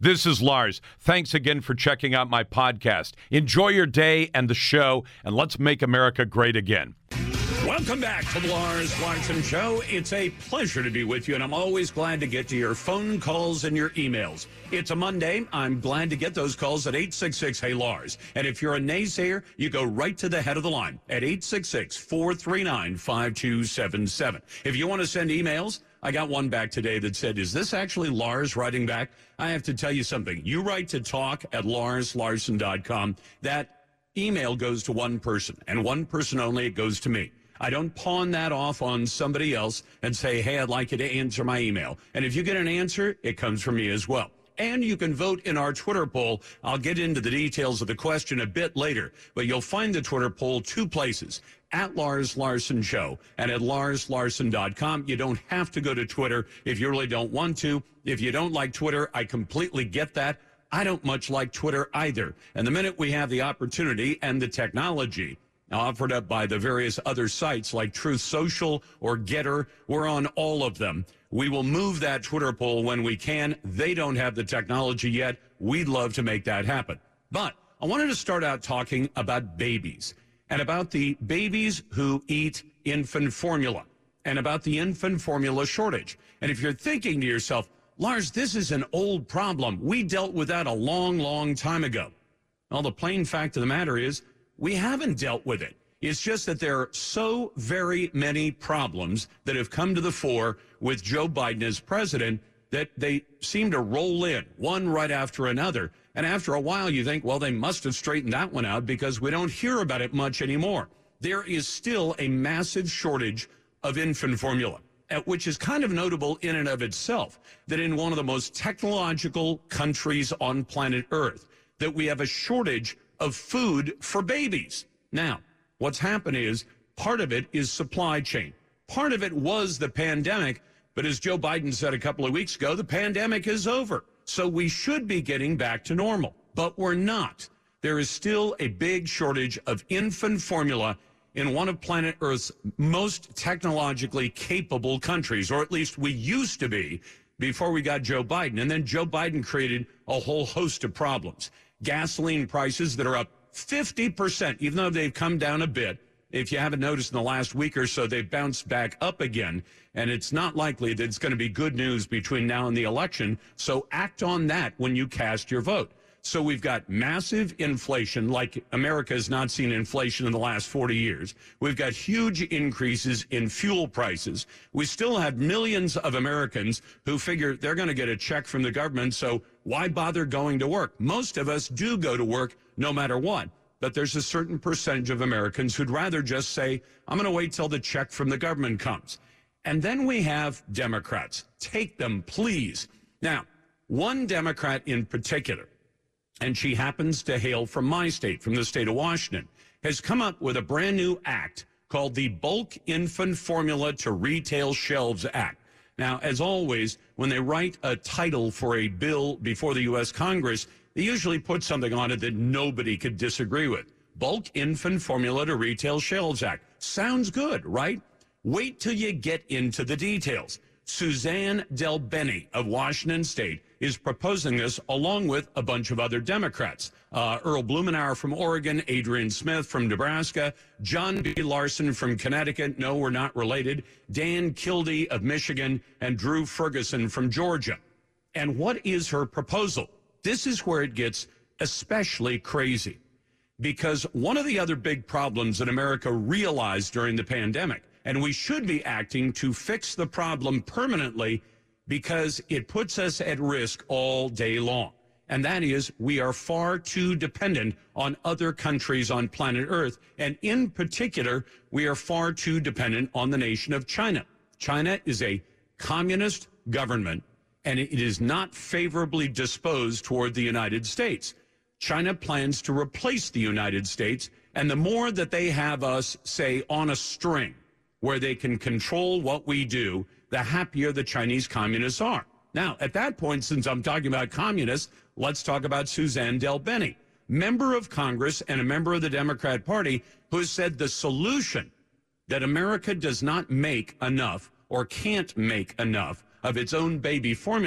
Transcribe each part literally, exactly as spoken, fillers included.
This is Lars. Thanks again for checking out my podcast. Enjoy your day and the show, and let's make America great again. Welcome back to the Lars Larson Show. It's a pleasure to be with you, and I'm always glad to get to your phone calls and your emails. It's a Monday. I'm glad to get those calls at eight six six, hey, Lars. And if you're a naysayer, you go right to the head of the line at eight six six, four three nine, five two seven seven. If you want to send emails, I got one back today that said, is this actually Lars writing back? I have to tell you something. You write to talk at lars larson dot com. That email goes to one person, and one person only. It goes to me. I don't pawn that off on somebody else and say, hey, I'd like you to answer my email. And if you get an answer, it comes from me as well. And you can vote in our Twitter poll. I'll get into the details of the question a bit later, but you'll find the Twitter poll two places, at Lars Larson Show and at lars larson dot com. You don't have to go to Twitter if you really don't want to. If you don't like Twitter, I completely get that. I don't much like Twitter either. And the minute we have the opportunity and the technology offered up by the various other sites like Truth Social or Getter, we're on all of them. We will move that Twitter poll when we can. They don't have the technology yet. We'd love to make that happen. But I wanted to start out talking about babies and about the babies who eat infant formula and about the infant formula shortage. And if you're thinking to yourself, Lars, this is an old problem. We dealt with that a long, long time ago. Well, the plain fact of the matter is we haven't dealt with it. It's just that there are so very many problems that have come to the fore with Joe Biden as president that they seem to roll in one right after another. And after a while, you think, well, they must have straightened that one out because we don't hear about it much anymore. There is still a massive shortage of infant formula, which is kind of notable in and of itself, that in one of the most technological countries on planet Earth, that we have a shortage of food for babies. Now, what's happened is part of it is supply chain. Part of it was the pandemic, but as Joe Biden said a couple of weeks ago, the pandemic is over. So we should be getting back to normal, but we're not. There is still a big shortage of infant formula in one of planet Earth's most technologically capable countries, or at least we used to be before we got Joe Biden. And then Joe Biden created a whole host of problems. Gasoline prices that are up fifty percent, even though they've come down a bit. If you haven't noticed in the last week or so, they've bounced back up again. And it's not likely that it's going to be good news between now and the election. So act on that when you cast your vote. So we've got massive inflation, like America has not seen inflation in the last forty years. We've got huge increases in fuel prices. We still have millions of Americans who figure they're going to get a check from the government, so why bother going to work? Most of us do go to work no matter what, but there's a certain percentage of Americans who'd rather just say, I'm going to wait till the check from the government comes. And then we have Democrats. Take them, please. Now, one Democrat in particular, and she happens to hail from my state, from the state of Washington, has come up with a brand new act called the Bulk Infant Formula to Retail Shelves Act. Now, as always, when they write a title for a bill before the U S Congress, they usually put something on it that nobody could disagree with. Bulk Infant Formula to Retail Shelves Act. Sounds good, right? Wait till you get into the details. Suzanne DelBene of Washington State is proposing this along with a bunch of other Democrats. Uh, Earl Blumenauer from Oregon, Adrian Smith from Nebraska, John B. Larson from Connecticut, no, we're not related, Dan Kildee of Michigan, and Drew Ferguson from Georgia. And what is her proposal? This is where it gets especially crazy, because one of the other big problems that America realized during the pandemic, and we should be acting to fix the problem permanently because it puts us at risk all day long. And that is, we are far too dependent on other countries on planet Earth. And in particular, we are far too dependent on the nation of China. China is a communist government, and it is not favorably disposed toward the United States. China plans to replace the United States, and the more that they have us, say, on a string, where they can control what we do, the happier the Chinese communists are. Now, at that point, since I'm talking about communists, let's talk about Suzanne DelBene, member of Congress and a member of the Democrat Party, who has said the solution that America does not make enough or can't make enough of its own baby formula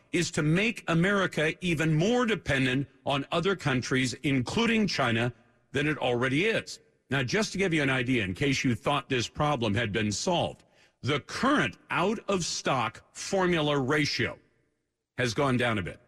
is to make America even more dependent on other countries, including China, than it already is. Now, just to give you an idea, in case you thought this problem had been solved, the current out-of-stock formula ratio has gone down a bit,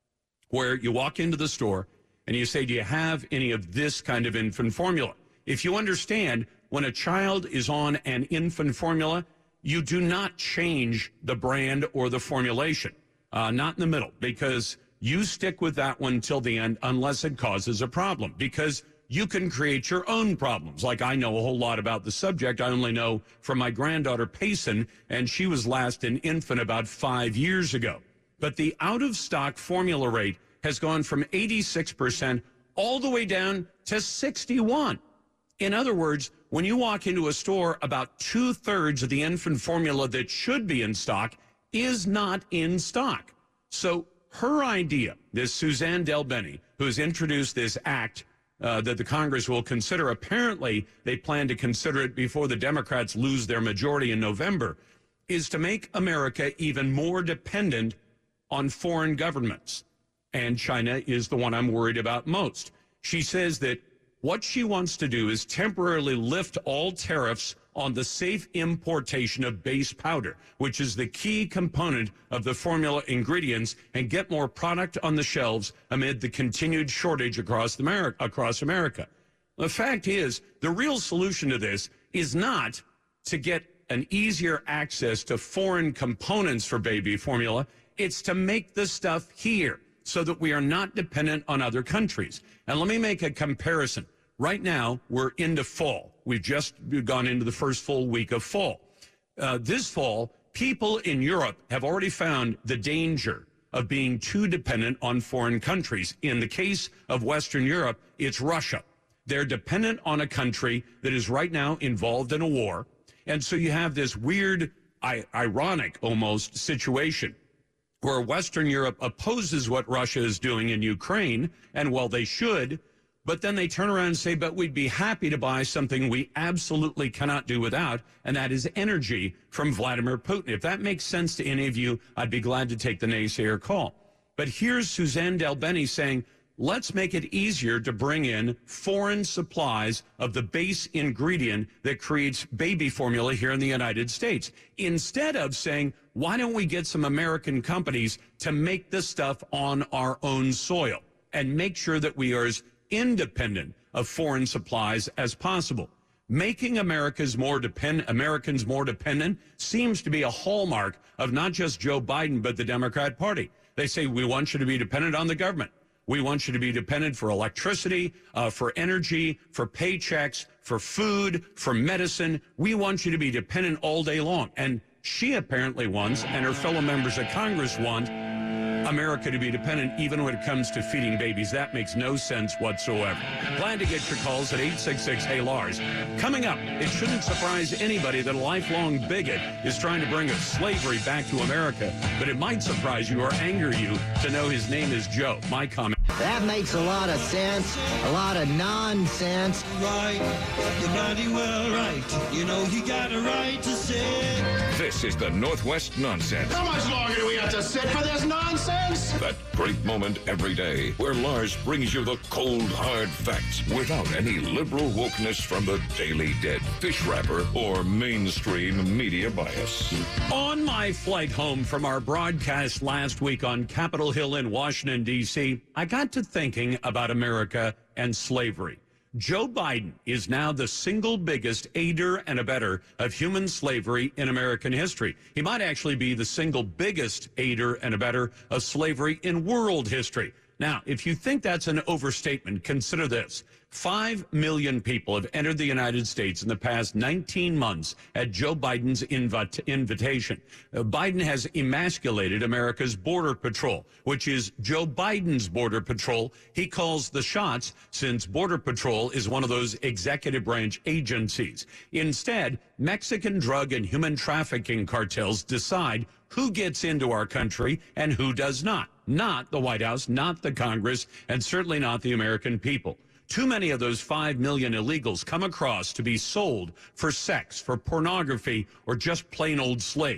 where you walk into the store and you say, do you have any of this kind of infant formula? If you understand, when a child is on an infant formula, you do not change the brand or the formulation, uh, not in the middle, because you stick with that one till the end unless it causes a problem, because you can create your own problems. Like, I know a whole lot about the subject. I only know from my granddaughter, Payson, and she was last an infant about five years ago. But the out-of-stock formula rate has gone from eighty-six percent all the way down to sixty-one. In other words, when you walk into a store, about two-thirds of the infant formula that should be in stock is not in stock. So her idea, this Suzanne DelBene, who has introduced this act uh, that the Congress will consider, apparently they plan to consider it before the Democrats lose their majority in November, is to make America even more dependent on foreign governments. And China is the one I'm worried about most. She says that what she wants to do is temporarily lift all tariffs on the safe importation of base powder, which is the key component of the formula ingredients, and get more product on the shelves amid the continued shortage across America. Across America. The fact is, the real solution to this is not to get an easier access to foreign components for baby formula. It's to make the stuff here so that we are not dependent on other countries. And let me make a comparison. Right now, we're into fall. We've just gone into the first full week of fall. Uh, this fall, people in Europe have already found the danger of being too dependent on foreign countries. In the case of Western Europe, it's Russia. They're dependent on a country that is right now involved in a war. And so you have this weird, I- ironic almost situation where Western Europe opposes what Russia is doing in Ukraine, and well, they should, but then they turn around and say, but we'd be happy to buy something we absolutely cannot do without, and that is energy from Vladimir Putin. If that makes sense to any of you, I'd be glad to take the naysayer call. But here's Suzanne DelBene saying, let's make it easier to bring in foreign supplies of the base ingredient that creates baby formula here in the United States, instead of saying, why don't we get some American companies to make this stuff on our own soil and make sure that we are as independent of foreign supplies as possible. Making America's more depend Americans more dependent seems to be a hallmark of not just Joe Biden, but the Democrat Party. They say, we want you to be dependent on the government. We want you to be dependent for electricity, uh, for energy, for paychecks, for food, for medicine. We want you to be dependent all day long. And she apparently wants, and her fellow members of Congress want, America to be dependent even when it comes to feeding babies. That makes no sense whatsoever. Glad to get your calls at eight six six, hey Lars. Coming up, it shouldn't surprise anybody that a lifelong bigot is trying to bring up slavery back to America, but it might surprise you or anger you to know his name is Joe. My comment. That makes a lot of sense, a lot of nonsense. Right, you're mighty well right. You know you got a right to say. This is the Northwest Nonsense. How much longer do we have to sit for this nonsense? That great moment every day where Lars brings you the cold, hard facts without any liberal wokeness from the Daily Dead, fish wrapper, or mainstream media bias. On my flight home from our broadcast last week on Capitol Hill in Washington, D C, I got to thinking about America and slavery. Joe Biden is now the single biggest aider and abetter of human slavery in American history. He might actually be the single biggest aider and abetter of slavery in world history. Now, if you think that's an overstatement, consider this. Five million people have entered the United States in the past nineteen months at Joe Biden's invite, invitation. Uh, Biden has emasculated America's Border Patrol, which is Joe Biden's Border Patrol. He calls the shots since Border Patrol is one of those executive branch agencies. Instead, Mexican drug and human trafficking cartels decide who gets into our country and who does not. Not the White House, not the Congress, and certainly not the American people. Too many of those five million illegals come across to be sold for sex, for pornography, or just plain old slaves.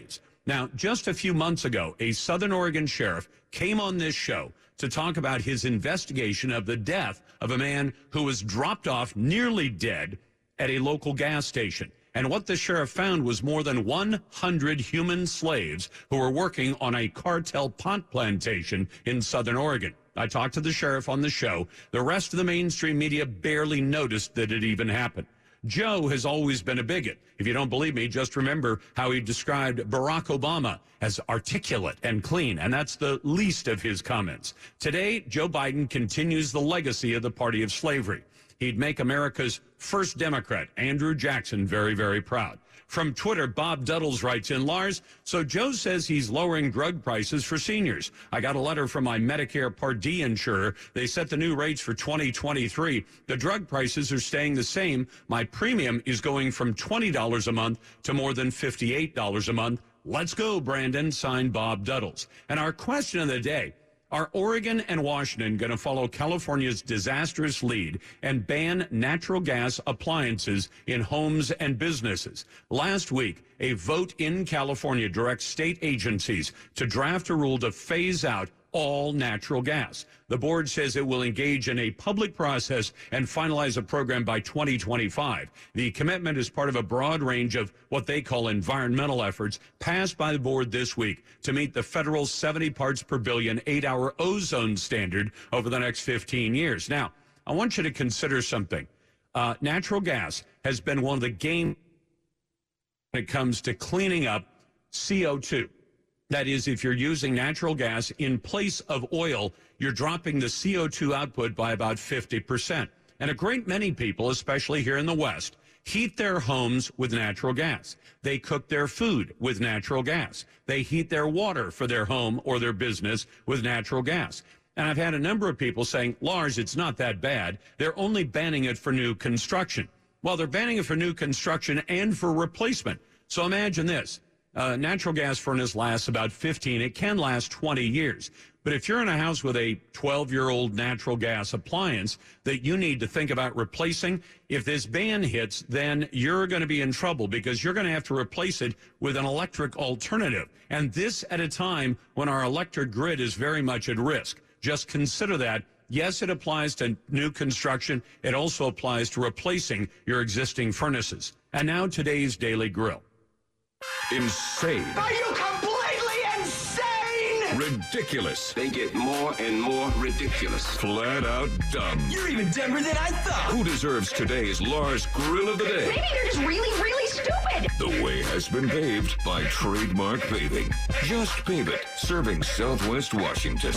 Now, just a few months ago, a Southern Oregon sheriff came on this show to talk about his investigation of the death of a man who was dropped off nearly dead at a local gas station. And what the sheriff found was more than one hundred human slaves who were working on a cartel pot plantation in Southern Oregon. I talked to the sheriff on the show. The rest of the mainstream media barely noticed that it even happened. Joe has always been a bigot. If you don't believe me, just remember how he described Barack Obama as articulate and clean, and that's the least of his comments. Today, Joe Biden continues the legacy of the party of slavery. He'd make America's first Democrat, Andrew Jackson, very, very proud. From Twitter, Bob Duddles writes in, Lars, so Joe says he's lowering drug prices for seniors. I got a letter from my Medicare Part D insurer. They set the new rates for twenty twenty-three. The drug prices are staying the same. My premium is going from twenty dollars a month to more than fifty-eight dollars a month. Let's go, Brandon, signed Bob Duddles. And our question of the day, are Oregon and Washington going to follow California's disastrous lead and ban natural gas appliances in homes and businesses? Last week, a vote in California directs state agencies to draft a rule to phase out all natural gas. The board says it will engage in a public process and finalize a program by twenty twenty-five. The commitment is part of a broad range of what they call environmental efforts passed by the board this week to meet the federal seventy parts per billion eight-hour ozone standard over the next fifteen years. Now, I want you to consider something. Uh, natural gas has been one of the game when it comes to cleaning up C O two. That is, if you're using natural gas in place of oil, you're dropping the C O two output by about fifty percent. And a great many people, especially here in the West, heat their homes with natural gas. They cook their food with natural gas. They heat their water for their home or their business with natural gas. And I've had a number of people saying, Lars, it's not that bad. They're only banning it for new construction. Well, they're banning it for new construction and for replacement. So imagine this. A natural gas furnace lasts about fifteen. It can last twenty years. But if you're in a house with a twelve-year-old natural gas appliance that you need to think about replacing, if this ban hits, then you're going to be in trouble because you're going to have to replace it with an electric alternative. And this at a time when our electric grid is very much at risk. Just consider that. Yes, it applies to new construction. It also applies to replacing your existing furnaces. And now today's Daily Grill. Insane. Are you completely insane? Ridiculous. They get more and more ridiculous. Flat out dumb. You're even dumber than I thought. Who deserves today's Lars Grill of the Day? Maybe you're just really, really stupid. The way has been paved by Trademark Paving. Just pave it. Serving Southwest Washington.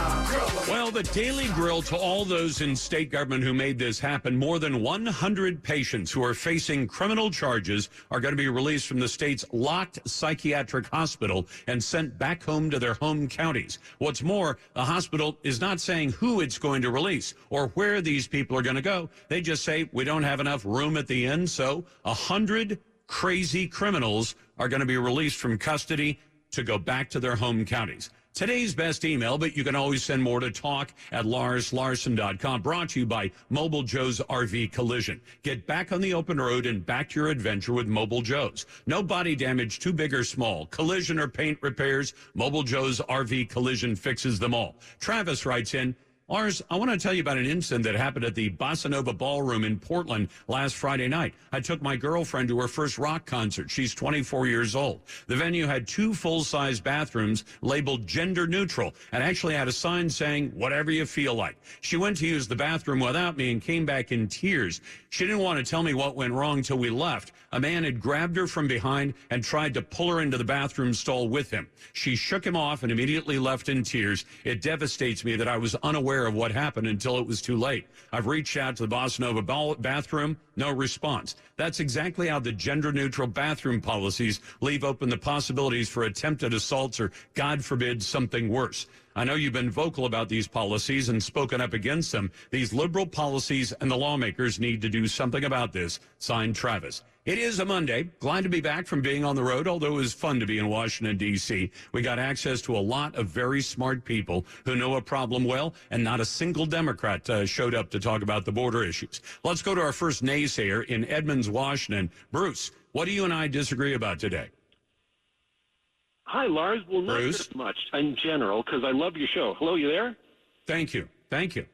Well, the Daily Grill to all those in state government who made this happen. More than one hundred patients who are facing criminal charges are going to be released from the state's locked psychiatric hospital and sent back home to their home counties. What's more, the hospital is not saying who it's going to release or where these people are going to go. They just say, we don't have enough room at the inn, so one hundred crazy criminals are going to be released from custody to go back to their home counties. Today's best email, but you can always send more to talk at lars larson dot com. Brought to you by Mobile Joe's R V Collision. Get back on the open road and back to your adventure with Mobile Joe's. No body damage, too big or small. Collision or paint repairs, Mobile Joe's R V Collision fixes them all. Travis writes in, Lars, I want to tell you about an incident that happened at the Bossa Nova Ballroom in Portland last Friday night. I took my girlfriend to her first rock concert. She's twenty-four years old. The venue had two full-size bathrooms labeled gender neutral and actually had a sign saying, whatever you feel like. She went to use the bathroom without me and came back in tears. She didn't want to tell me what went wrong till we left. A man had grabbed her from behind and tried to pull her into the bathroom stall with him. She shook him off and immediately left in tears. It devastates me that I was unaware of what happened until it was too late. I've reached out to the Bossa Nova ball bathroom, no response. That's exactly how the gender-neutral bathroom policies leave open the possibilities for attempted assaults or, God forbid, something worse. I know you've been vocal about these policies and spoken up against them. These liberal policies and the lawmakers need to do something about this. Signed, Travis. It is a Monday. Glad to be back from being on the road, although it was fun to be in Washington, D C. We got access to a lot of very smart people who know a problem well, and not a single Democrat uh, showed up to talk about the border issues. Let's go to our first naysayer in Edmonds, Washington. Bruce, what do you and I disagree about today? Hi, Lars. Well, not Bruce? very much in general, because I love your show. Hello, you there? Thank you. Thank you.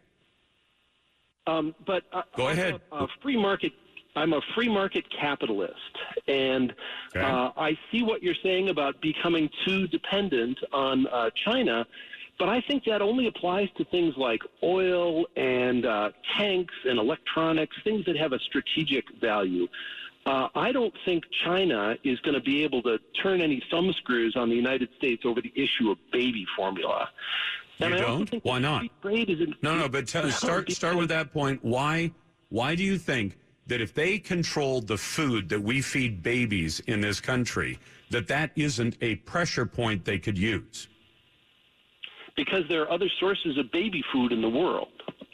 Um, but uh, Go I'm ahead. A, a free market. I'm a free market capitalist, and Okay. uh, I see what you're saying about becoming too dependent on uh, China. But I think that only applies to things like oil and uh, tanks and electronics, things that have a strategic value. Uh, I don't think China is going to be able to turn any thumb screws on the United States over the issue of baby formula. You And I also don't? think Why that not? free trade is in- No, no, but t- start start with that point. Why why do you think that if they controlled the food that we feed babies in this country, that that isn't a pressure point they could use? Because there are other sources of baby food in the world.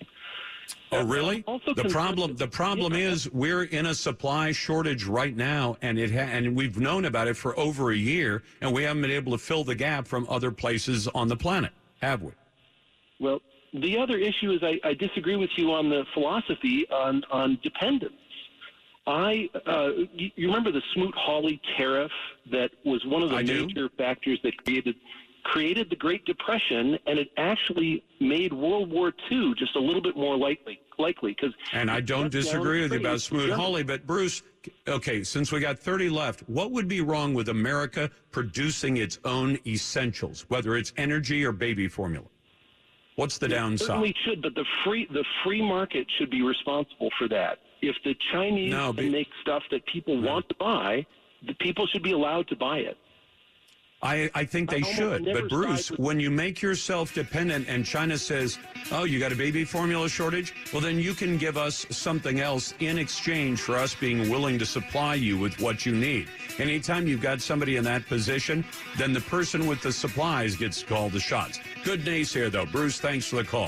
Oh, really? Also The concerned- problem the problem Yeah. is we're in a supply shortage right now, and it ha- and we've known about it for over a year, and we haven't been able to fill the gap from other places on the planet, have we? Well, the other issue is I, I disagree with you on the philosophy on, on dependence. I, uh, you, you remember the Smoot-Hawley tariff that was one of the I do. major factors that created created the Great Depression, and it actually made World War Two just a little bit more likely. Likely, because And I don't disagree with you about Smoot-Hawley, but Bruce, okay, since we got thirty left, what would be wrong with America producing its own essentials, whether it's energy or baby formula? What's the It downside? certainly should, but the free the free market should be responsible for that. If the Chinese No, can be- make stuff that people want to buy, the people should be allowed to buy it. I, I think they I almost should. never But Bruce, side with- when you make yourself dependent and China says, oh, you got a baby formula shortage? Well, then you can give us something else in exchange for us being willing to supply you with what you need. Anytime you've got somebody in that position, then the person with the supplies gets to call the shots. Good naysayer, though. Bruce, thanks for the call.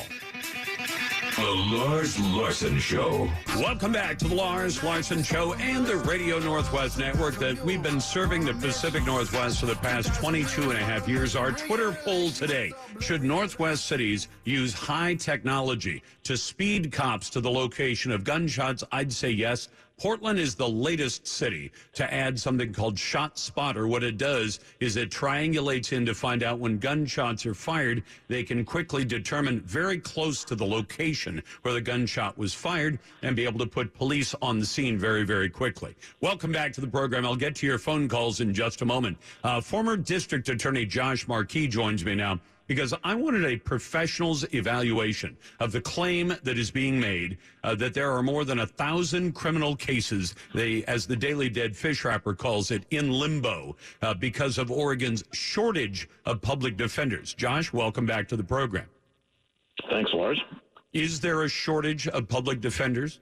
The Lars Larson Show. Welcome back to the Lars Larson Show and the Radio Northwest Network that we've been serving the Pacific Northwest for the past twenty-two and a half years. Our Twitter poll today, should Northwest cities use high technology to speed cops to the location of gunshots? I'd say yes. Portland is the latest city to add something called Shot Spotter. What it does is it triangulates in to find out when gunshots are fired. They can quickly determine very close to the location where the gunshot was fired and be able to put police on the scene very, very quickly. Welcome back to the program. I'll get to your phone calls in just a moment. Uh, former District Attorney Josh Markey joins me now, because I wanted a professional's evaluation of the claim that is being made uh, that there are more than a thousand criminal cases, they, as the Daily Dead fish wrapper calls it, in limbo uh, because of Oregon's shortage of public defenders. Josh, welcome back to the program. Thanks, Lars. Is there a shortage of public defenders?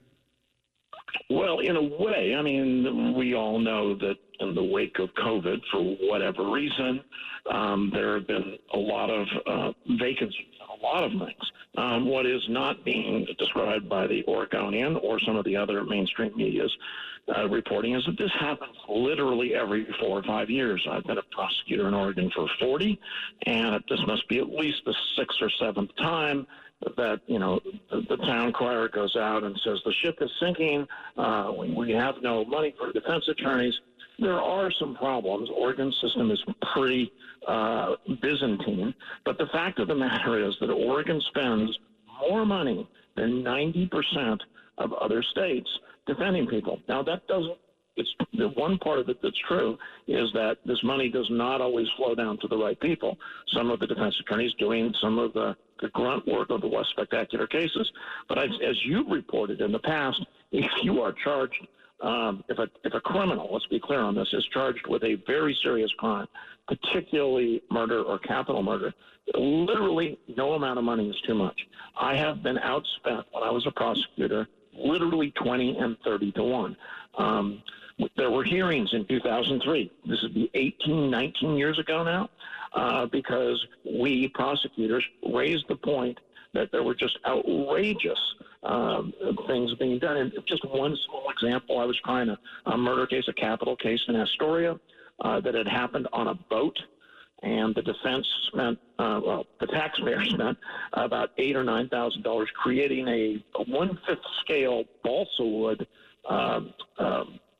Well, in a way, I mean, we all know that in the wake of COVID, for whatever reason, um, there have been a lot of uh, vacancies, a lot of things. Um, what is not being described by the Oregonian or some of the other mainstream media's uh, reporting is that this happens literally every four or five years. I've been a prosecutor in Oregon for forty, and this must be at least the sixth or seventh time that, you know, the, the town crier goes out and says the ship is sinking, uh, we, we have no money for defense attorneys. There are some problems. Oregon's system is pretty uh, Byzantine, but the fact of the matter is that Oregon spends more money than ninety percent of other states defending people. Now, that doesn't It's the one part of it that's true is that this money does not always flow down to the right people. Some of the defense attorneys doing some of the, the grunt work of the less spectacular cases. But as, as you've reported in the past, if you are charged, um, if a if a criminal, let's be clear on this, is charged with a very serious crime, particularly murder or capital murder, literally no amount of money is too much. I have been outspent when I was a prosecutor, literally twenty and thirty to one. Um, There were hearings in two thousand three. This would be eighteen, nineteen years ago now, uh, because we prosecutors raised the point that there were just outrageous um, things being done. And just one small example, I was trying a, a murder case, a capital case in Astoria uh, that had happened on a boat. And the defense spent, uh, well, the taxpayer spent about eight or nine thousand dollars creating a, a one-fifth scale balsa wood um, um,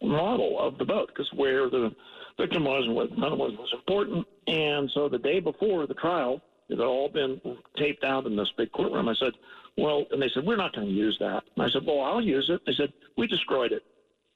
model of the boat, because where the victim was and where the defendant was was important. And so the day before the trial, it had all been taped out in this big courtroom. I said, well, and they said, we're not going to use that. And I said, well, I'll use it. They said, we destroyed it.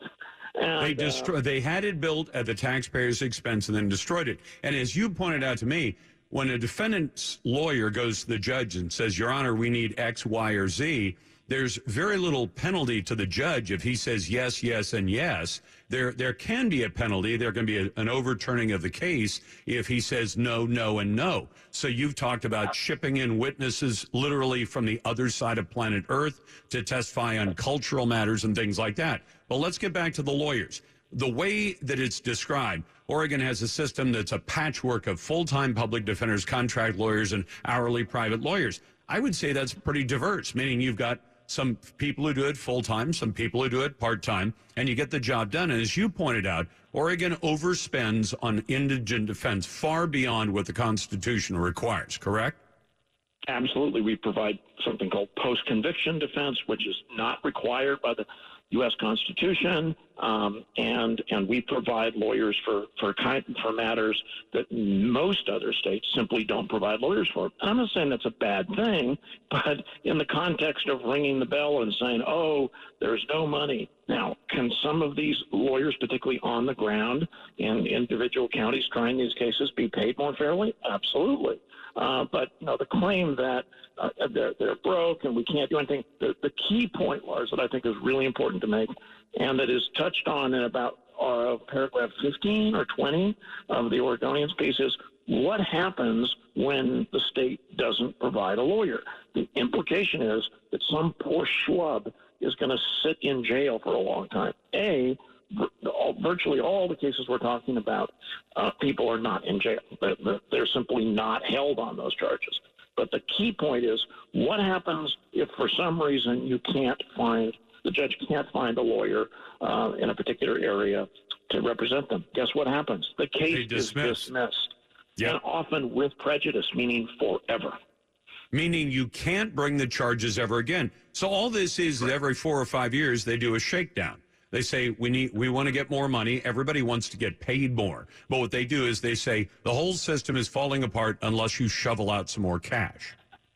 And, they destroyed. Uh, they had it built at the taxpayer's expense and then destroyed it. And as you pointed out to me, when a defendant's lawyer goes to the judge and says, Your Honor, we need X, Y, or Z, there's very little penalty to the judge if he says yes, yes, and yes. There there can be a penalty. There can be a, an overturning of the case if he says no, no, and no. So you've talked about shipping in witnesses literally from the other side of planet Earth to testify on cultural matters and things like that. But let's get back to the lawyers. The way that it's described, Oregon has a system that's a patchwork of full-time public defenders, contract lawyers, and hourly private lawyers. I would say that's pretty diverse, meaning you've got some people who do it full-time, some people who do it part-time, and you get the job done. And as you pointed out, Oregon overspends on indigent defense far beyond what the Constitution requires, correct? Absolutely. We provide something called post-conviction defense, which is not required by the U S Constitution, um, and and we provide lawyers for for kind for matters that most other states simply don't provide lawyers for. And I'm not saying that's a bad thing, but in the context of ringing the bell and saying, "Oh, there's no money." Now, can some of these lawyers, particularly on the ground in individual counties trying these cases, be paid more fairly? Absolutely. Uh, but you know, the claim that uh, they're, they're broke and we can't do anything. The, the key point, Lars, that I think is really important to make, and that is touched on in about uh, paragraph fifteen or twenty of the Oregonian's piece, is what happens when the state doesn't provide a lawyer. The implication is that some poor schlub is going to sit in jail for a long time. A, virtually all the cases we're talking about, uh, people are not in jail. They're, they're simply not held on those charges. But the key point is, what happens if for some reason you can't find, the judge can't find a lawyer uh, in a particular area to represent them? Guess what happens? The case is dismissed. Yep. And often with prejudice, meaning forever. Meaning you can't bring the charges ever again. So all this is that every four or five years they do a shakedown. They say, we need, we want to get more money. Everybody wants to get paid more. But what they do is they say, the whole system is falling apart unless you shovel out some more cash.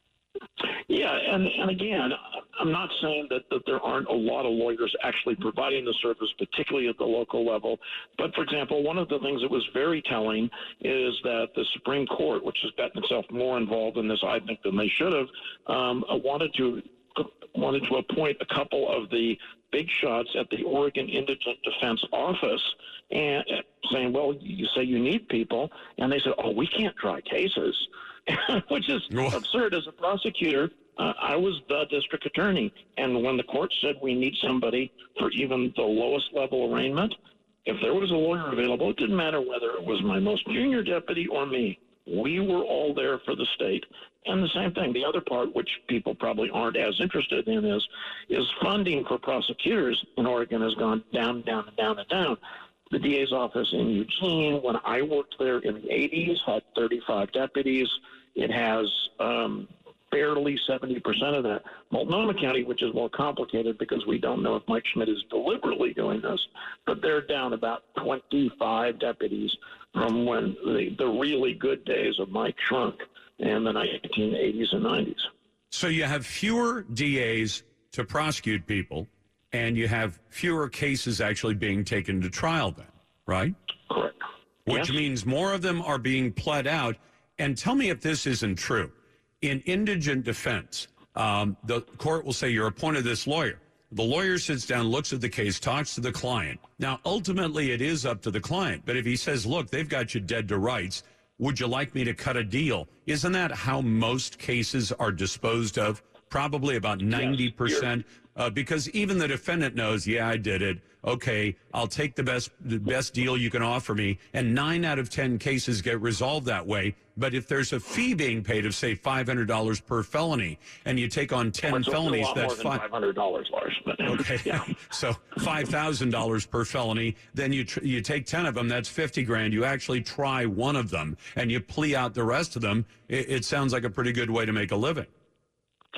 Yeah, and, and again, I'm not saying that, that there aren't a lot of lawyers actually providing the service, particularly at the local level. But, for example, one of the things that was very telling is that the Supreme Court, which has gotten itself more involved in this, I think, than they should have, um, wanted to wanted to appoint a couple of the big shots at the Oregon Indigent Defense Office, and saying, well, you say you need people, and they said, oh, we can't try cases, which is absurd. As a prosecutor, uh, I was the district attorney, and when the court said we need somebody for even the lowest level arraignment, if there was a lawyer available, it didn't matter whether it was my most junior deputy or me. We were all there for the state. And the same thing, the other part, which people probably aren't as interested in, is is funding for prosecutors in Oregon has gone down, down, and down, and down. The D A's office in Eugene, when I worked there in the eighties, had thirty-five deputies. It has um, barely seventy percent of that. Multnomah County, which is more complicated because we don't know if Mike Schmidt is deliberately doing this, but they're down about twenty-five deputies from when the, the really good days of Mike shrunk in the nineteen eighties and nineties. So you have fewer D As to prosecute people, and you have fewer cases actually being taken to trial then, right? Correct. Which yes. means more of them are being pled out. And tell me if this isn't true. In indigent defense, um, the court will say you're appointed this lawyer. The lawyer sits down, looks at the case, talks to the client. Now, ultimately, it is up to the client. But if he says, look, they've got you dead to rights, would you like me to cut a deal? Isn't that how most cases are disposed of? Probably about ninety percent. Yes, uh, because even the defendant knows, yeah, I did it. Okay, I'll take the best the best deal you can offer me. And nine out of ten cases get resolved that way. But if there's a fee being paid of, say, five hundred dollars per felony, and you take on ten well, felonies, that's five hundred dollars, Lars. But, okay, yeah. So five thousand dollars per felony. Then you tr- you take ten of them. That's fifty grand. You actually try one of them, and you plea out the rest of them. It, it sounds like a pretty good way to make a living.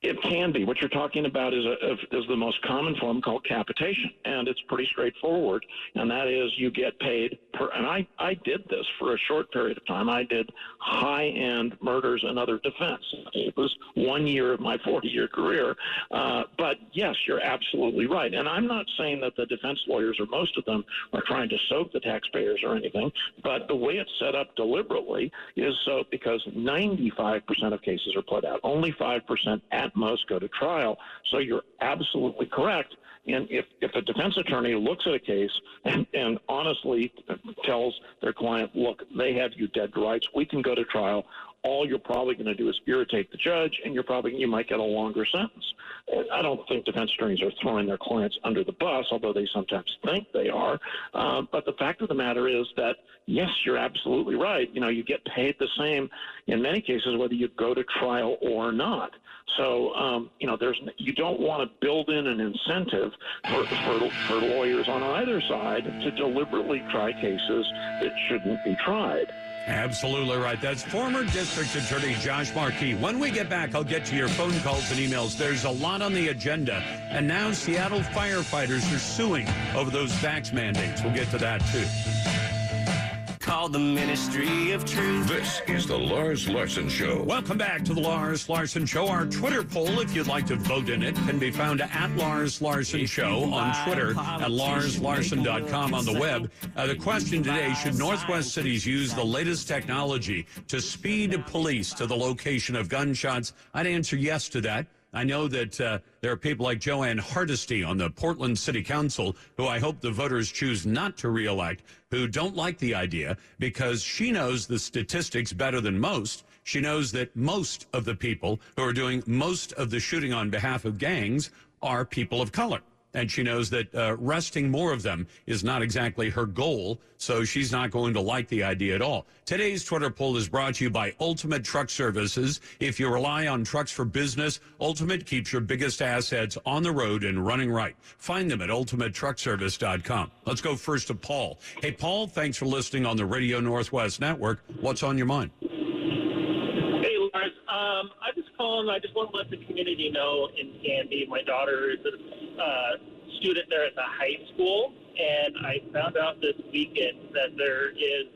It can be. What you're talking about is a, is the most common form called capitation, and it's pretty straightforward. And that is, you get paid per. And I I did this for a short period of time. I did high-end murders and other defense. It was one year of my forty-year career. Uh, but yes, you're absolutely right. And I'm not saying that the defense lawyers, or most of them, are trying to soak the taxpayers or anything. But the way it's set up deliberately is so because ninety-five percent of cases are put out. Only five percent at most go to trial. So you're absolutely correct. And if, if a defense attorney looks at a case and, and honestly tells their client, look, they have you dead to rights, we can go to trial, all you're probably going to do is irritate the judge, and you're probably you might get a longer sentence. I don't think defense attorneys are throwing their clients under the bus, although they sometimes think they are. Uh, but the fact of the matter is that, yes, you're absolutely right. You know, you get paid the same in many cases whether you go to trial or not. So, um, you know, there's you don't want to build in an incentive for, for, for lawyers on either side to deliberately try cases that shouldn't be tried. Absolutely right. That's former District Attorney Josh Markey. When we get back, I'll get to your phone calls and emails. There's a lot on the agenda. And now Seattle firefighters are suing over those vax mandates. We'll get to that, too. Called the Ministry of Truth. This is the Lars Larson Show. Welcome back to the Lars Larson Show. Our Twitter poll, if you'd like to vote in it, can be found at Lars Larson Show on Twitter, at lars larson dot com on the web. Uh, the question today, should Northwest cities use the latest technology to speed police to the location of gunshots? I'd answer yes to that. I know that uh, there are people like Joanne Hardesty on the Portland City Council, who I hope the voters choose not to reelect, who don't like the idea because she knows the statistics better than most. She knows that most of the people who are doing most of the shooting on behalf of gangs are people of color. And she knows that uh, arresting more of them is not exactly her goal, so she's not going to like the idea at all. Today's Twitter poll is brought to you by Ultimate Truck Services. If you rely on trucks for business, Ultimate keeps your biggest assets on the road and running right. Find them at ultimate truck service dot com. Let's go first to Paul. Hey, Paul, thanks for listening on the Radio Northwest Network. What's on your mind? Hey, Lars. Um, I just calling. I just want to let the community know in Canby, my daughter is a uh, student there at the high school, and I found out this weekend that there is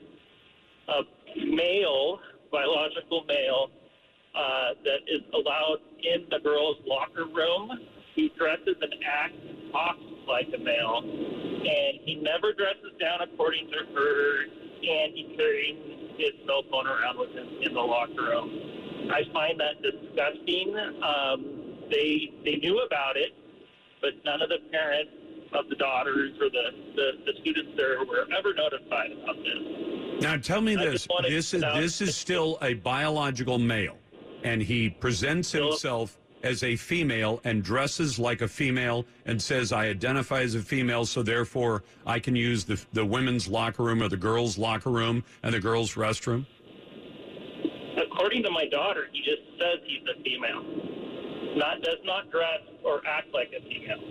a male, biological male, uh, that is allowed in the girls' locker room who dresses and acts, talks like a male, and he never dresses down according to her, and he's carrying his cell phone around with him in the locker room. I find that disgusting. Um, they they knew about it, but none of the parents of the daughters or the, the, the students there were ever notified about this. Now, tell me this. This is, this is still a biological male, and he presents himself as a female and dresses like a female and says, I identify as a female, so therefore I can use the, the women's locker room or the girls' locker room and the girls' restroom? According to my daughter, he just says he's a female. Not does not dress or act like a female.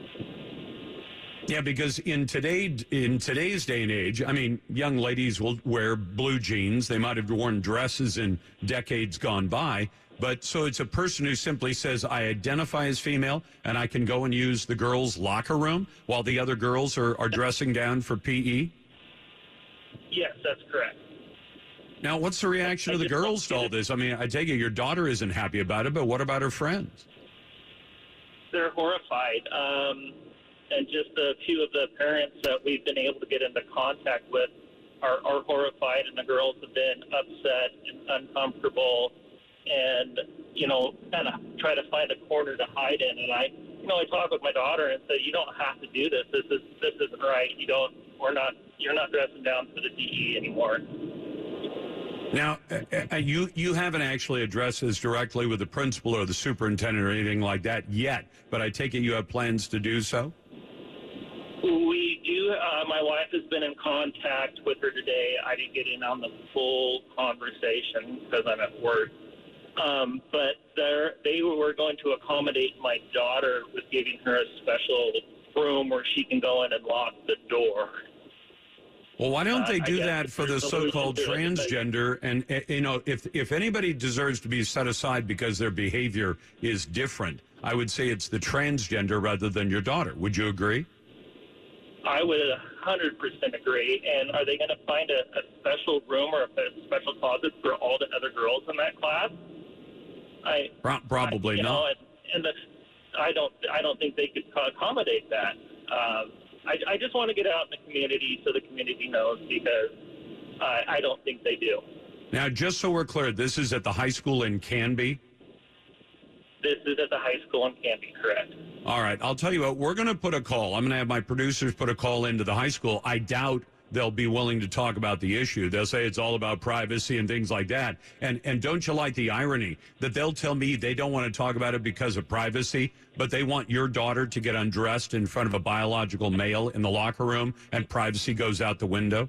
Yeah, because in today in today's day and age, I mean, young ladies will wear blue jeans. They might have worn dresses in decades gone by. But so it's a person who simply says, I identify as female, and I can go and use the girls' locker room while the other girls are, are dressing down for P E? Yes, that's correct. Now, what's the reaction of the girls to all this? I mean, I take it your daughter isn't happy about it, but what about her friends? They're horrified. Um, and just a few of the parents that we've been able to get into contact with are, are horrified, and the girls have been upset and uncomfortable and, you know, kind of try to find a corner to hide in. And I, you know, I talk with my daughter and say, you don't have to do this. This is, this isn't right. You don't, we're not, you're not dressing down for the D E anymore. Now, uh, you you haven't actually addressed this directly with the principal or the superintendent or anything like that yet, but I take it you have plans to do so? We do. Uh, my wife has been in contact with her today. I didn't get in on the full conversation because I'm at work. Um, but they were going to accommodate my daughter with giving her a special room where she can go in and lock the door. Well, why don't they Uh, do I that guess for the there's a solution so-called to it, but- transgender? And, uh, you know, if if anybody deserves to be set aside because their behavior is different, I would say it's the transgender rather than your daughter. Would you agree? I would one hundred percent agree. And are they going to find a, a special room or a special closet for all the other girls in that class? I Pro- probably I, you not. Know, and, and the, I don't. I don't think they could accommodate that. Um, I, I just want to get out in the community so the community knows, because I, I don't think they do. Now, just so we're clear, this is at the high school in Canby. This is at the high school in Canby, correct? All right, I'll tell you what, we're going to put a call. I'm going to have my producers put a call into the high school. I doubt they'll be willing to talk about the issue. They'll say it's all about privacy and things like that. And and don't you like the irony that they'll tell me they don't want to talk about it because of privacy, but they want your daughter to get undressed in front of a biological male in the locker room, and privacy goes out the window?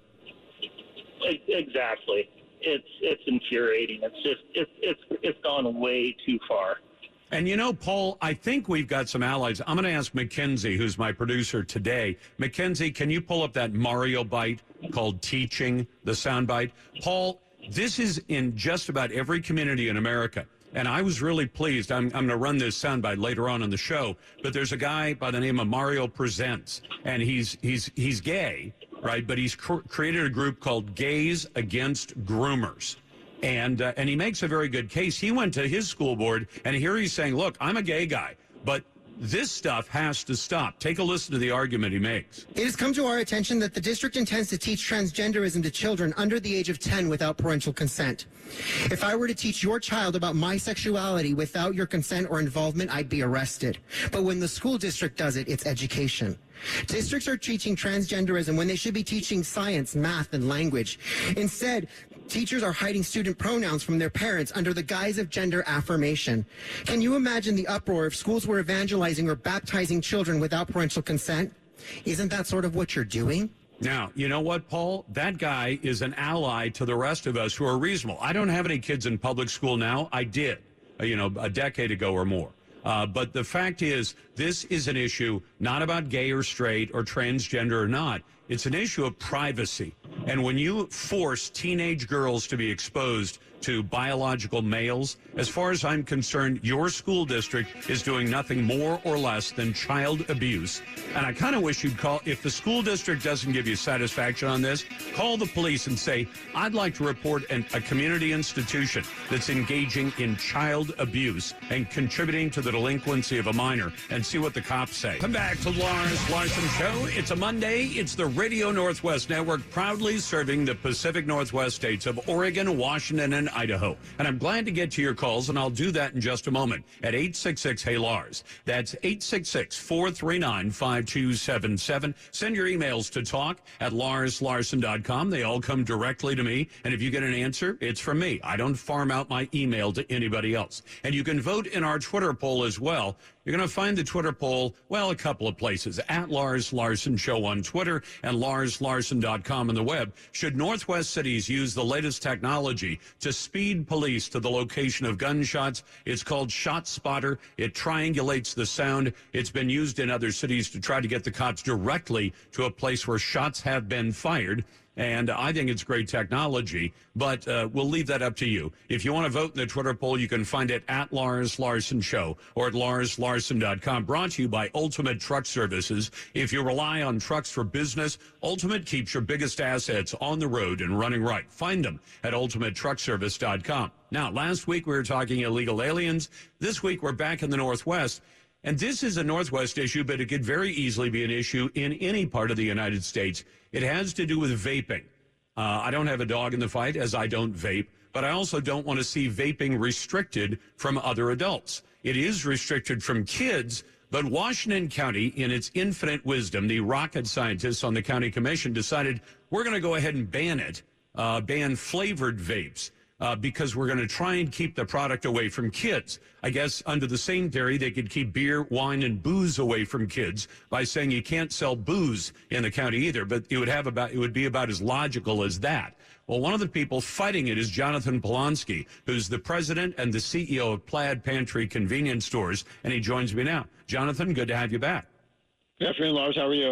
Exactly. It's it's infuriating. It's just it's it's it's gone way too far. And, you know, Paul, I think we've got some allies. I'm going to ask Mackenzie, who's my producer today. Mackenzie, can you pull up that Mario bite called Teaching, the soundbite? Paul, this is in just about every community in America. And I was really pleased. I'm, I'm going to run this soundbite later on in the show. But there's a guy by the name of Mario Presents, and he's he's he's gay, right? But he's cr- created a group called Gays Against Groomers. And uh, and he makes a very good case. He went to his school board, and here he's saying, look, I'm a gay guy, but this stuff has to stop. Take a listen to the argument he makes. It has come to our attention that the district intends to teach transgenderism to children under the age of ten without parental consent. If I were to teach your child about my sexuality without your consent or involvement, I'd be arrested. But when the school district does it, it's education. Districts are teaching transgenderism when they should be teaching science, math, and language. Instead, teachers are hiding student pronouns from their parents under the guise of gender affirmation. Can you imagine the uproar if schools were evangelizing or baptizing children without parental consent? Isn't that sort of what you're doing? Now, you know what, Paul? That guy is an ally to the rest of us who are reasonable. I don't have any kids in public school now. I did, uh, you know, a decade ago or more. Uh, but the fact is, this is an issue not about gay or straight or transgender or not. It's an issue of privacy. And when you force teenage girls to be exposed to biological males, as far as I'm concerned, your school district is doing nothing more or less than child abuse. And I kind of wish you'd call, if the school district doesn't give you satisfaction on this, call the police and say, I'd like to report an, a community institution that's engaging in child abuse and contributing to the delinquency of a minor, and see what the cops say. Come back to Lars Larson Show. It's a Monday. It's the Radio Northwest Network, proudly serving the Pacific Northwest states of Oregon, Washington, and Idaho. And I'm glad to get to your calls, and I'll do that in just a moment at eight six six, hey Lars. That's eight six six, four three nine, five two seven seven. Send your emails to talk at lars larson dot com. They all come directly to me, and if you get an answer, it's from me. I don't farm out my email to anybody else. And you can vote in our Twitter poll as well. You're going to find the Twitter poll, well, a couple of places, at Lars Larson Show on Twitter and lars larson dot com on the web. Should Northwest cities use the latest technology to speed police to the location of gunshots? It's called Shot Spotter. It triangulates the sound. It's been used in other cities to try to get the cops directly to a place where shots have been fired. And I think it's great technology, but uh, we'll leave that up to you. If you want to vote in the Twitter poll, you can find it at Lars Larson Show or at lars larson dot com. Brought to you by Ultimate Truck Services. If you rely on trucks for business, Ultimate keeps your biggest assets on the road and running right. Find them at ultimate truck service dot com. Now, last week we were talking illegal aliens. This week we're back in the Northwest. And this is a Northwest issue, but it could very easily be an issue in any part of the United States. It has to do with vaping. Uh, I don't have a dog in the fight, as I don't vape, but I also don't want to see vaping restricted from other adults. It is restricted from kids, but Washington County, in its infinite wisdom, the rocket scientists on the county commission decided we're going to go ahead and ban it, uh, ban flavored vapes. Uh, because we're going to try and keep the product away from kids. I guess under the same theory, they could keep beer, wine, and booze away from kids by saying you can't sell booze in the county either. But it would have about it would be about as logical as that. Well, one of the people fighting it is Jonathan Polonsky, who's the president and the C E O of Plaid Pantry Convenience Stores, and he joins me now. Jonathan, good to have you back. Good afternoon, Lars. How are you?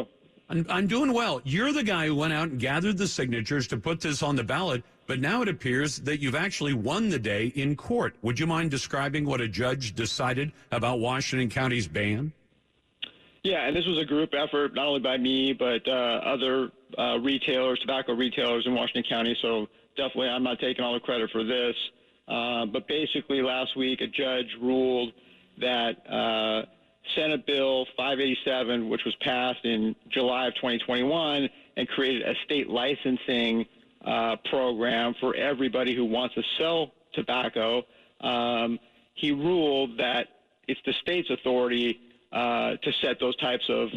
I'm, I'm doing well. You're the guy who went out and gathered the signatures to put this on the ballot, but now it appears that you've actually won the day in court. Would you mind describing what a judge decided about Washington County's ban? Yeah, and this was a group effort, not only by me, but uh, other uh, retailers, tobacco retailers in Washington County, so definitely I'm not taking all the credit for this. Uh, but basically last week a judge ruled that uh, Senate Bill five eighty-seven, which was passed in July of twenty twenty-one and created a state licensing uh, program for everybody who wants to sell tobacco, um, he ruled that it's the state's authority uh, to set those types of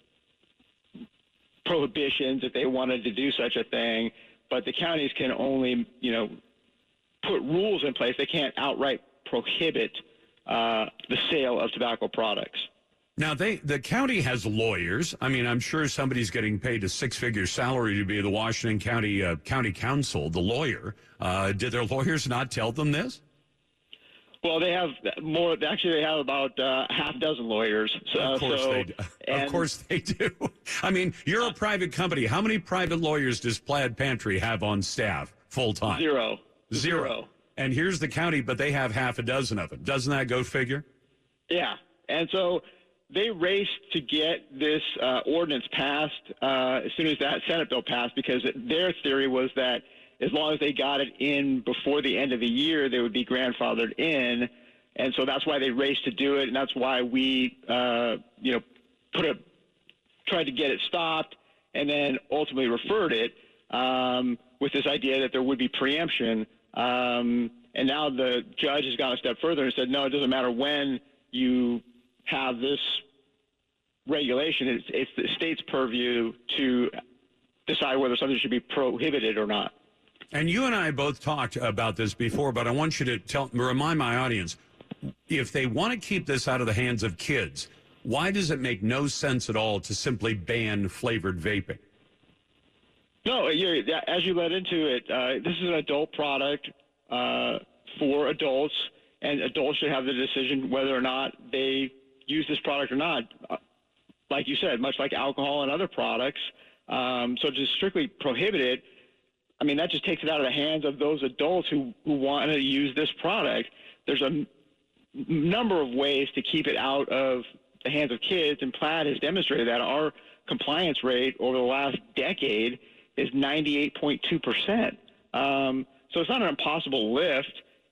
prohibitions if they wanted to do such a thing, but the counties can only, you know, put rules in place. They can't outright prohibit Uh, the sale of tobacco products. Now, they the county has lawyers. I mean, I'm sure somebody's getting paid a six-figure salary to be the Washington County uh, County Counsel, the lawyer. Uh, did their lawyers not tell them this? Well, they have more. Actually, they have about uh, half dozen lawyers. So, of course so, they do. And, of course they do. I mean, you're a private company. How many private lawyers does Plaid Pantry have on staff full time? Zero. Zero. Zero. And here's the county, but they have half a dozen of them. Doesn't that go figure? Yeah. And so they raced to get this uh, ordinance passed uh, as soon as that Senate bill passed, because their theory was that as long as they got it in before the end of the year, they would be grandfathered in. And so that's why they raced to do it. And that's why we, uh, you know, put a, tried to get it stopped and then ultimately referred it um, with this idea that there would be preemption. Um, and now the judge has gone a step further and said, no, it doesn't matter when you have this regulation. It's, it's the state's purview to decide whether something should be prohibited or not. And you and I both talked about this before, but I want you to tell, remind my audience, if they want to keep this out of the hands of kids, why does it make no sense at all to simply ban flavored vaping? No, you're, as you led into it, uh, this is an adult product uh, for adults, and adults should have the decision whether or not they use this product or not. Uh, like you said, much like alcohol and other products. Um, so to strictly prohibit it, I mean, that just takes it out of the hands of those adults who, who want to use this product. There's a m- number of ways to keep it out of the hands of kids, and Plaid has demonstrated that. Our compliance rate over the last decade is ninety-eight point two percent. Um, so it's not an impossible lift.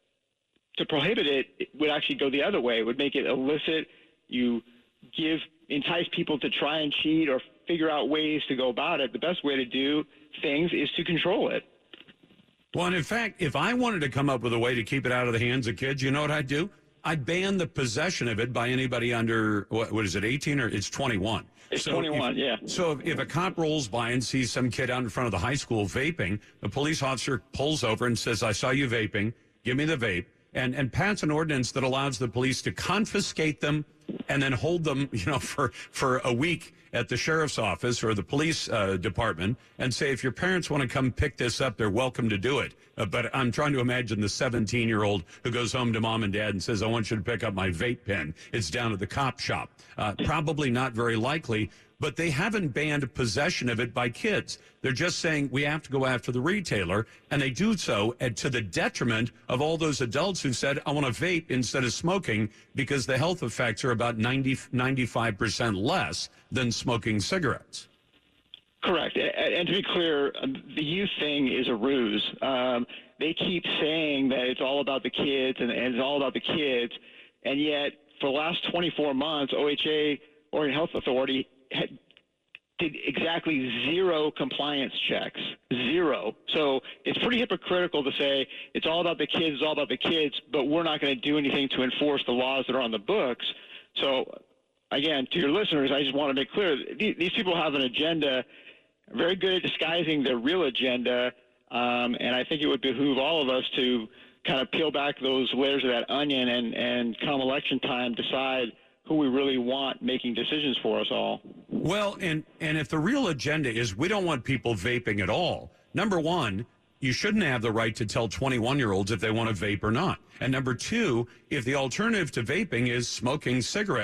To prohibit it, it would actually go the other way. It would make it illicit. You give, entice people to try and cheat or figure out ways to go about it. The best way to do things is to control it. Well, and in fact, if I wanted to come up with a way to keep it out of the hands of kids, you know what I'd do? I'd ban the possession of it by anybody under, what, what is it, eighteen or it's twenty-one? It's so twenty-one, if, yeah. So if, if a cop rolls by and sees some kid out in front of the high school vaping, the police officer pulls over and says, I saw you vaping, give me the vape, and, and pass an ordinance that allows the police to confiscate them and then hold them, you know, for, for a week at the sheriff's office or the police uh, department and say, if your parents want to come pick this up, they're welcome to do it. Uh, but I'm trying to imagine the seventeen-year-old who goes home to mom and dad and says, I want you to pick up my vape pen. It's down at the cop shop. Uh, probably not very likely, but they haven't banned possession of it by kids. They're just saying we have to go after the retailer, and they do so at, to the detriment of all those adults who said, I want to vape instead of smoking because the health effects are about ninety, ninety-five percent less than smoking cigarettes. Correct. And to be clear, the youth thing is a ruse. Um, they keep saying that it's all about the kids and, and it's all about the kids, and yet for the last twenty-four months, O H A, Oregon Health Authority, had, did exactly zero compliance checks. Zero. So it's pretty hypocritical to say it's all about the kids, it's all about the kids, but we're not going to do anything to enforce the laws that are on the books. So, again, to your listeners, I just want to make clear, these, these people have an agenda, very good at disguising their real agenda, um, and I think it would behoove all of us to kind of peel back those layers of that onion and, and come election time, decide who we really want making decisions for us all. Well, and, and if the real agenda is we don't want people vaping at all, number one, you shouldn't have the right to tell twenty-one-year-olds if they want to vape or not. And number two, if the alternative to vaping is smoking cigarettes,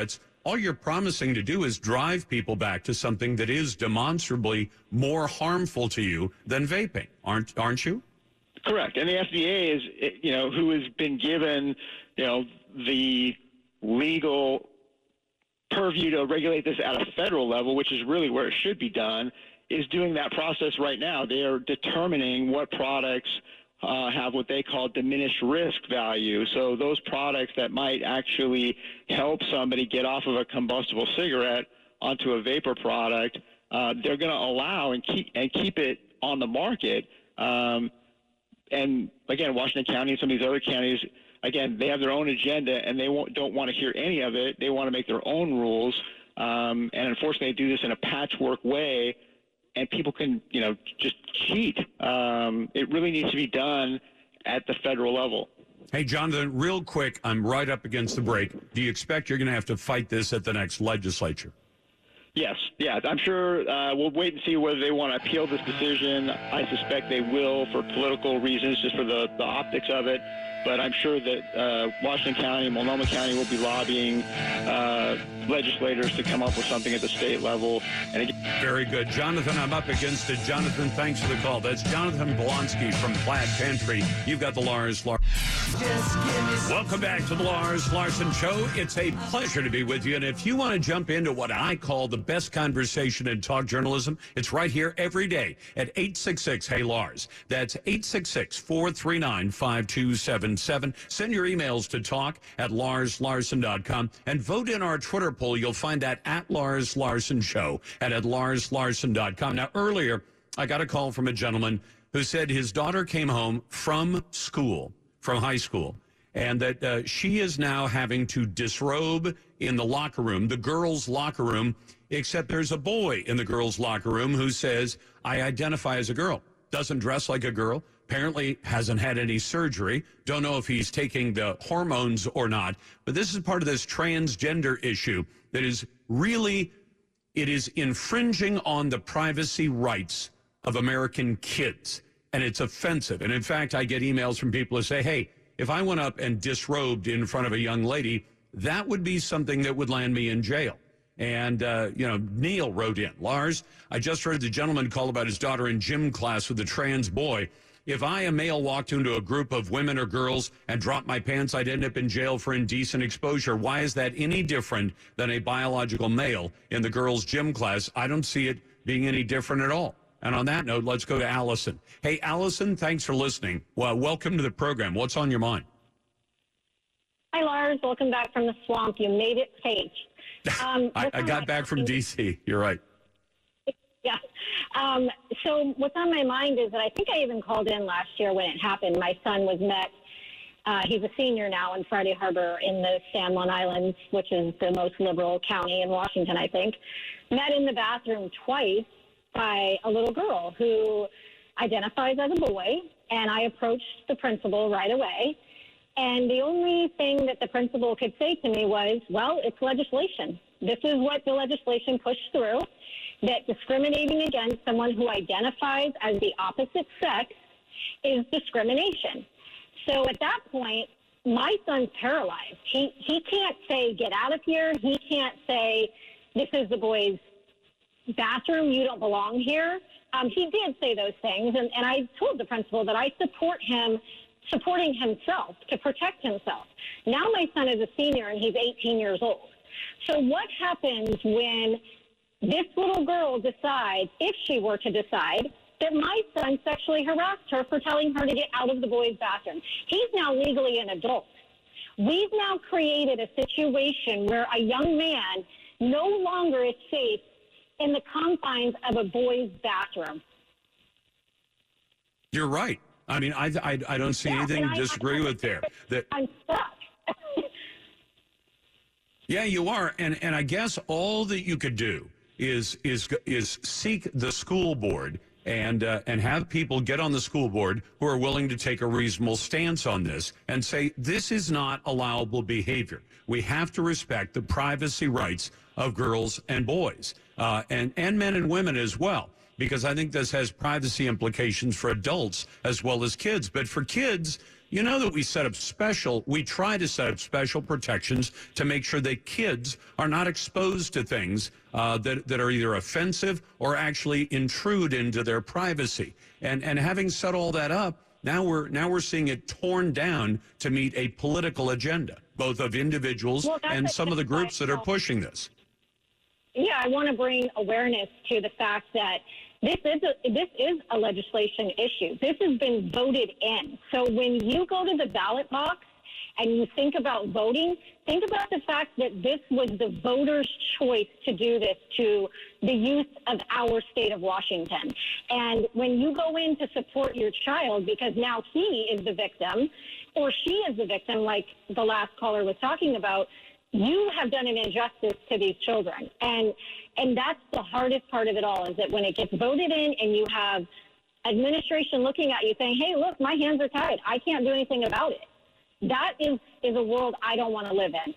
all you're promising to do is drive people back to something that is demonstrably more harmful to you than vaping, aren't aren't you? Correct. And the F D A is, you know, who has been given, you know, the legal purview to regulate this at a federal level, which is really where it should be done, is doing that process right now. They are determining what products uh, have what they call diminished risk value. So those products that might actually help somebody get off of a combustible cigarette onto a vapor product, uh, they're going to allow and keep and keep it on the market. Um, and again, Washington County and some of these other counties, again, they have their own agenda, and they won't, don't want to hear any of it. They want to make their own rules, um, and unfortunately, they do this in a patchwork way, and people can, you know, just cheat. Um, it really needs to be done at the federal level. Hey, Jonathan, real quick, I'm right up against the break. Do you expect you're going to have to fight this at the next legislature? Yes, yeah, I'm sure uh, we'll wait and see whether they want to appeal this decision. I suspect they will for political reasons, just for the, the optics of it. But I'm sure that uh, Washington County, Multnomah County will be lobbying uh, legislators to come up with something at the state level. And again, very good. Jonathan, I'm up against it. Jonathan, thanks for the call. That's Jonathan Blonsky from Plaid Pantry. You've got the Lars Larson. Welcome back to the Lars Larson Show. It's a pleasure to be with you. And if you want to jump into what I call the best conversation in talk journalism, it's right here every day at eight six six, hey Lars. That's eight six six, four three nine, five two seven seven. Send your emails to talk at lars larson dot com and vote in our Twitter poll. You'll find that at Lars Larson Show and at lars larson dot com. Now, earlier, I got a call from a gentleman who said his daughter came home from school, from high school, and that uh, she is now having to disrobe in the locker room, the girls' locker room, except there's a boy in the girls' locker room who says, I identify as a girl, doesn't dress like a girl, apparently hasn't had any surgery, don't know if he's taking the hormones or not, but this is part of this transgender issue that is really, it is infringing on the privacy rights of American kids, and it's offensive. And in fact, I get emails from people who say, hey, if I went up and disrobed in front of a young lady, that would be something that would land me in jail. And, uh, you know, Neil wrote in, Lars, I just heard the gentleman call about his daughter in gym class with a trans boy. If I, a male, walked into a group of women or girls and dropped my pants, I'd end up in jail for indecent exposure. Why is that any different than a biological male in the girls' gym class? I don't see it being any different at all. And on that note, let's go to Allison. Hey, Allison, thanks for listening. Well, welcome to the program. What's on your mind? Hi, Lars. Welcome back from the swamp. You made it safe. Um, I, I got back from D C. You're right. Yeah. Um, so what's on my mind is that I think I even called in last year when it happened. My son was met. Uh, he's a senior now in Friday Harbor in the San Juan Islands, which is the most liberal county in Washington, I think. Met in the bathroom twice by a little girl who identifies as a boy, and I approached the principal right away. And the only thing that the principal could say to me was, well, it's legislation. This is what the legislation pushed through, that discriminating against someone who identifies as the opposite sex is discrimination. So at that point, my son's paralyzed. He, he can't say, get out of here. He can't say, this is the boys' bathroom. You don't belong here. Um, he did say those things, and, and I told the principal that I support him supporting himself to protect himself. Now my son is a senior, and he's eighteen years old. So what happens when this little girl decides, if she were to decide, that my son sexually harassed her for telling her to get out of the boys' bathroom? He's now legally an adult. We've now created a situation where a young man no longer is safe in the confines of a boys' bathroom. You're right. I mean, I I, I don't see yeah, anything to I, disagree I, with there. That, I'm stuck. yeah, you are, and and I guess all that you could do is is is seek the school board and uh, and have people get on the school board who are willing to take a reasonable stance on this and say this is not allowable behavior. We have to respect the privacy rights of girls and boys, uh, and and men and women as well, because I think this has privacy implications for adults as well as kids. But for kids, You know that we set up special, we try to set up special protections to make sure that kids are not exposed to things uh, that, that are either offensive or actually intrude into their privacy. And, and having set all that up, now we're, now we're seeing it torn down to meet a political agenda, both of individuals well, and some of the groups that are pushing this. Yeah, I want to bring awareness to the fact that This is a, this is a legislation issue. This has been voted in. So when you go to the ballot box and you think about voting, think about the fact that this was the voters' choice to do this to the youth of our state of Washington. And when you go in to support your child because now he is the victim or she is the victim, like the last caller was talking about, you have done an injustice to these children. And and that's the hardest part of it all, is that when it gets voted in and you have administration looking at you saying, hey, look, my hands are tied. I can't do anything about it. That is, is a world I don't want to live in.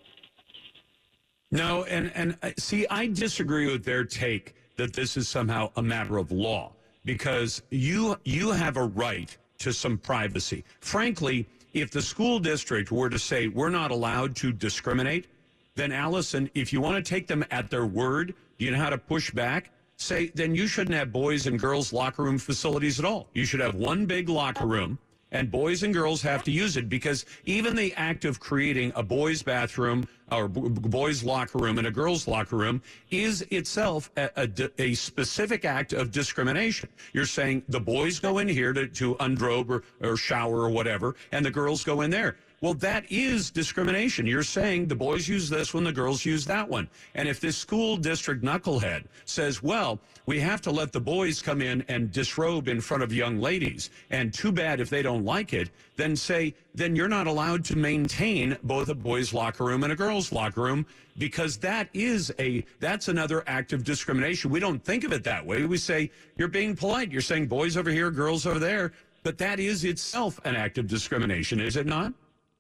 No, and, and uh, see, I disagree with their take that this is somehow a matter of law, because you you have a right to some privacy. Frankly, if the school district were to say we're not allowed to discriminate, then Allison, if you want to take them at their word, do you know how to push back? Say, then you shouldn't have boys and girls locker room facilities at all. You should have one big locker room, and boys and girls have to use it, because even the act of creating a boys' bathroom or b- boys' locker room and a girls' locker room is itself a, a, a specific act of discrimination. You're saying the boys go in here to, to undrobe or, or shower or whatever, and the girls go in there. Well, that is discrimination. You're saying the boys use this one, the girls use that one. And if this school district knucklehead says, well, we have to let the boys come in and disrobe in front of young ladies, and too bad if they don't like it, then say, then you're not allowed to maintain both a boys' locker room and a girls' locker room, because that is a, that's another act of discrimination. We don't think of it that way. We say, you're being polite. You're saying boys over here, girls over there. But that is itself an act of discrimination, is it not?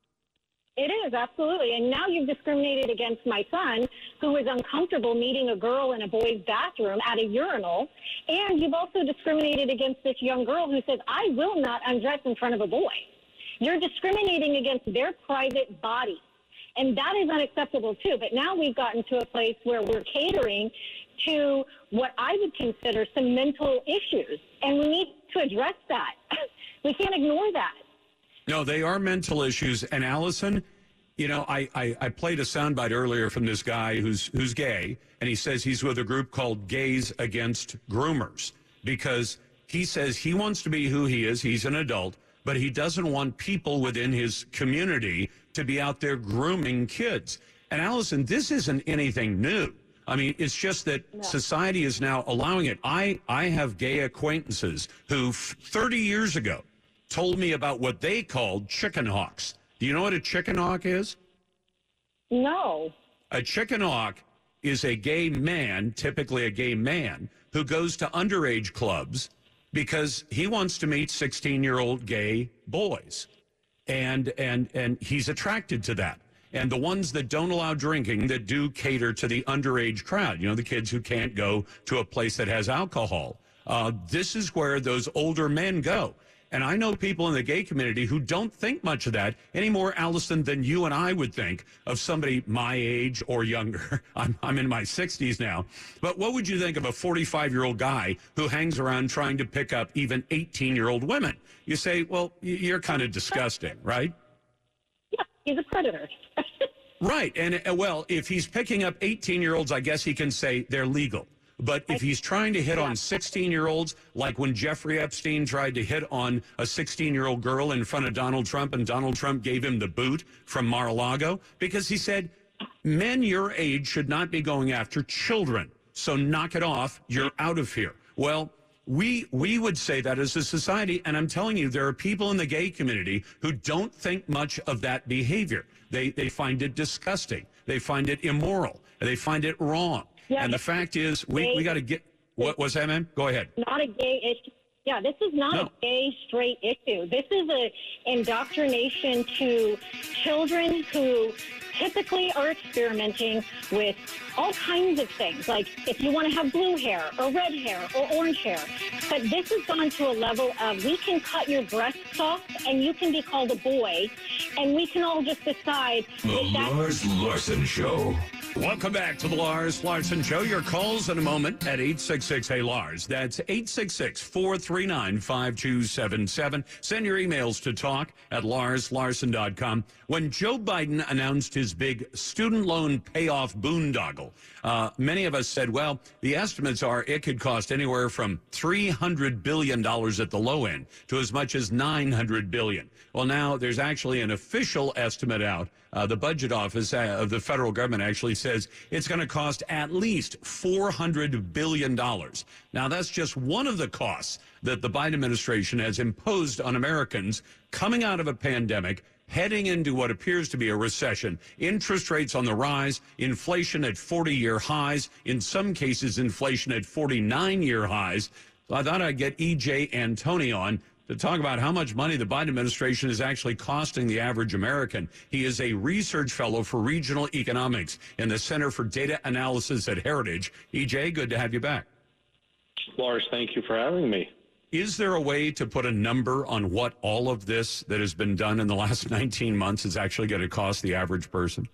It is, absolutely. And now you've discriminated against my son, who is uncomfortable meeting a girl in a boy's bathroom at a urinal. And you've also discriminated against this young girl who says, I will not undress in front of a boy. You're discriminating against their private body. And that is unacceptable, too. But now we've gotten to a place where we're catering to what I would consider some mental issues. And we need to address that. We can't ignore that. No, they are mental issues. And Allison, you know, I, I, I played a soundbite earlier from this guy who's who's gay, and he says he's with a group called Gays Against Groomers, because he says he wants to be who he is. He's an adult, but he doesn't want people within his community to be out there grooming kids. And Allison, this isn't anything new. I mean, it's just that no. society is now allowing it. I, I have gay acquaintances who thirty years ago told me about what they called chicken hawks. Do you know what a chicken hawk is? No. A chicken hawk is a gay man, typically a gay man, who goes to underage clubs because he wants to meet sixteen-year-old gay boys. And, and, and he's attracted to that. And the ones that don't allow drinking, that do cater to the underage crowd, you know, the kids who can't go to a place that has alcohol, uh, this is where those older men go. And I know people in the gay community who don't think much of that any more, Allison, than you and I would think of somebody my age or younger. I'm, I'm in my sixties now. But what would you think of a forty-five-year-old guy who hangs around trying to pick up even eighteen-year-old women? You say, well, you're kind of disgusting, right? Yeah, he's a predator. Right. And, uh, well, if he's picking up eighteen-year-olds, I guess he can say they're legal. But if he's trying to hit on sixteen-year-olds, like when Jeffrey Epstein tried to hit on a sixteen-year-old girl in front of Donald Trump, and Donald Trump gave him the boot from Mar-a-Lago, because he said, men your age should not be going after children. So knock it off. You're out of here. Well, we we would say that as a society, and I'm telling you, there are people in the gay community who don't think much of that behavior. They, they find it disgusting. They find it immoral. They find it wrong. Yeah, and the fact is, we, we got to get, what was that, ma'am? Go ahead. Not a gay issue. Yeah, this is not No. a gay, straight issue. This is a indoctrination to children who typically are experimenting with all kinds of things, like if you want to have blue hair or red hair or orange hair. But this has gone to a level of we can cut your breasts off and you can be called a boy, and we can all just decide The that that's Lars Larson Show. Welcome back to the Lars Larson Show. Your calls in a moment at eight six six, hey Lars. That's eight six six, four three nine, five two seven seven. Send your emails to talk at lars larson dot com. When Joe Biden announced his big student loan payoff boondoggle, uh, many of us said, well, the estimates are it could cost anywhere from three hundred billion dollars at the low end to as much as nine hundred billion dollars. Well, now there's actually an official estimate out. Uh, the budget office uh, of the federal government actually says it's going to cost at least four hundred billion dollars. Now, that's just one of the costs that the Biden administration has imposed on Americans coming out of a pandemic, heading into what appears to be a recession. Interest rates on the rise, inflation at forty-year highs, in some cases inflation at forty-nine-year highs. So I thought I'd get E J Antoni on to talk about how much money the Biden administration is actually costing the average American. He is a research fellow for regional economics in the Center for Data Analysis at Heritage. E J, good to have you back. Lars, thank you for having me. Is there a way to put a number on what all of this that has been done in the last nineteen months is actually going to cost the average person?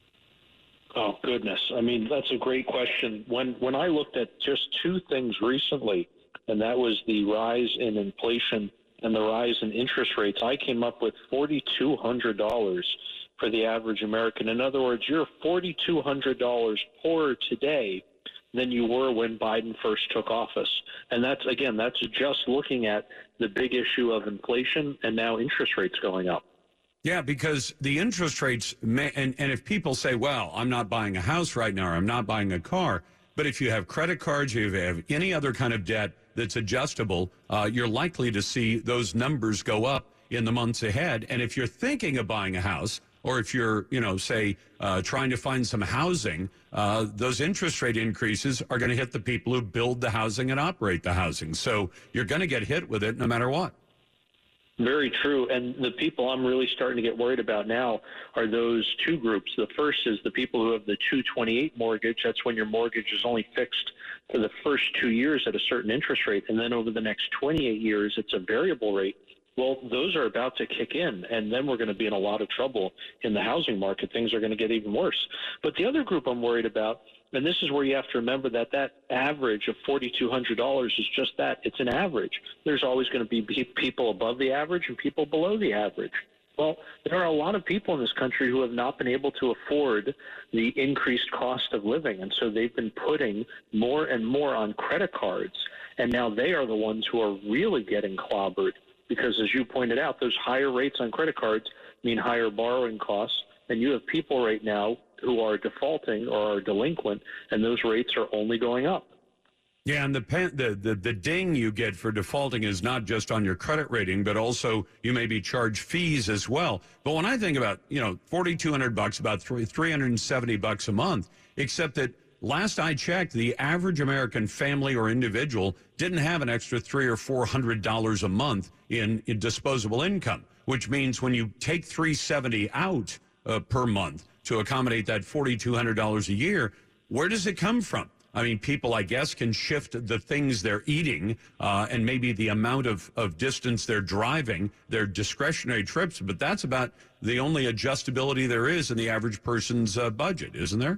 Oh, goodness. I mean, that's a great question. When when I looked at just two things recently, and that was the rise in inflation and the rise in interest rates, I came up with four thousand two hundred dollars for the average American. In other words, you're four thousand two hundred dollars poorer today than you were when Biden first took office. And that's, again, that's just looking at the big issue of inflation and now interest rates going up. Yeah, because the interest rates, may, and, and if people say, well, I'm not buying a house right now, or I'm not buying a car, but if you have credit cards, you have any other kind of debt that's adjustable, uh, you're likely to see those numbers go up in the months ahead. And if you're thinking of buying a house, or if you're, you know, say, uh, trying to find some housing, uh, those interest rate increases are going to hit the people who build the housing and operate the housing. So you're going to get hit with it no matter what. Very true. And the people I'm really starting to get worried about now are those two groups. The first is the people who have the two twenty-eight mortgage. That's when your mortgage is only fixed for the first two years at a certain interest rate. And then over the next twenty-eight years, it's a variable rate. Well, those are about to kick in, and then we're going to be in a lot of trouble in the housing market. Things are going to get even worse. But the other group I'm worried about, and this is where you have to remember that that average of four thousand two hundred dollars is just that. It's an average. There's always going to be people above the average and people below the average. Well, there are a lot of people in this country who have not been able to afford the increased cost of living, and so they've been putting more and more on credit cards, and now they are the ones who are really getting clobbered because, as you pointed out, those higher rates on credit cards mean higher borrowing costs, and you have people right now who are defaulting or are delinquent, and those rates are only going up. Yeah, and the, pen, the the the ding you get for defaulting is not just on your credit rating, but also you may be charged fees as well. But when I think about, you know, forty-two hundred bucks, about three hundred seventy bucks a month, except that last I checked, the average American family or individual didn't have an extra three or four hundred dollars a month in, in disposable income, which means when you take three hundred seventy out uh, per month to accommodate that forty-two hundred dollars a year, where does it come from? I mean, people, I guess, can shift the things they're eating uh, and maybe the amount of, of distance they're driving, their discretionary trips, but that's about the only adjustability there is in the average person's uh, budget, isn't there?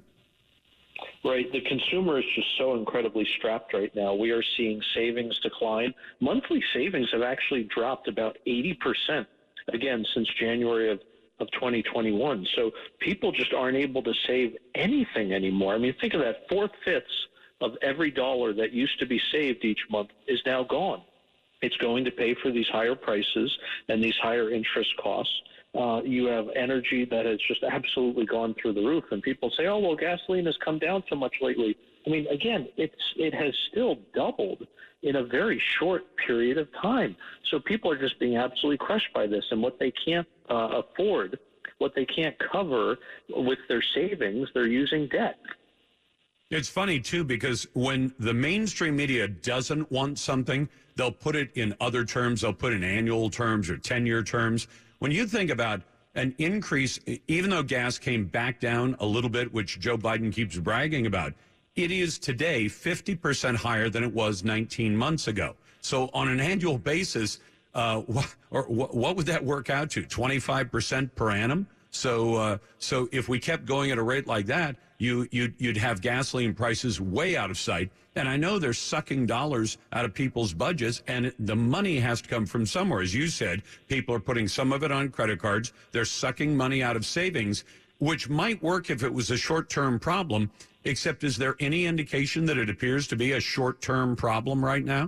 Right. The consumer is just so incredibly strapped right now. We are seeing savings decline. Monthly savings have actually dropped about eighty percent, again, since January of of twenty twenty-one. So people just aren't able to save anything anymore. I mean, think of that. Four-fifths of every dollar that used to be saved each month is now gone. It's going to pay for these higher prices and these higher interest costs. Uh, you have energy that has just absolutely gone through the roof. And people say, oh, well, gasoline has come down so much lately. I mean, again, it's it has still doubled in a very short period of time. So people are just being absolutely crushed by this. And what they can't uh, afford, what they can't cover with their savings, they're using debt. It's funny, too, because when the mainstream media doesn't want something, they'll put it in other terms. They'll put it in annual terms or ten-year terms. When you think about an increase, even though gas came back down a little bit, which Joe Biden keeps bragging about, it is today fifty percent higher than it was nineteen months ago. So on an annual basis, uh, wh- or wh- what would that work out to? twenty-five percent per annum? So uh, so if we kept going at a rate like that, you, you'd, you'd have gasoline prices way out of sight. And I know they're sucking dollars out of people's budgets, and the money has to come from somewhere. As you said, people are putting some of it on credit cards. They're sucking money out of savings, which might work if it was a short-term problem, except is there any indication that it appears to be a short-term problem right now?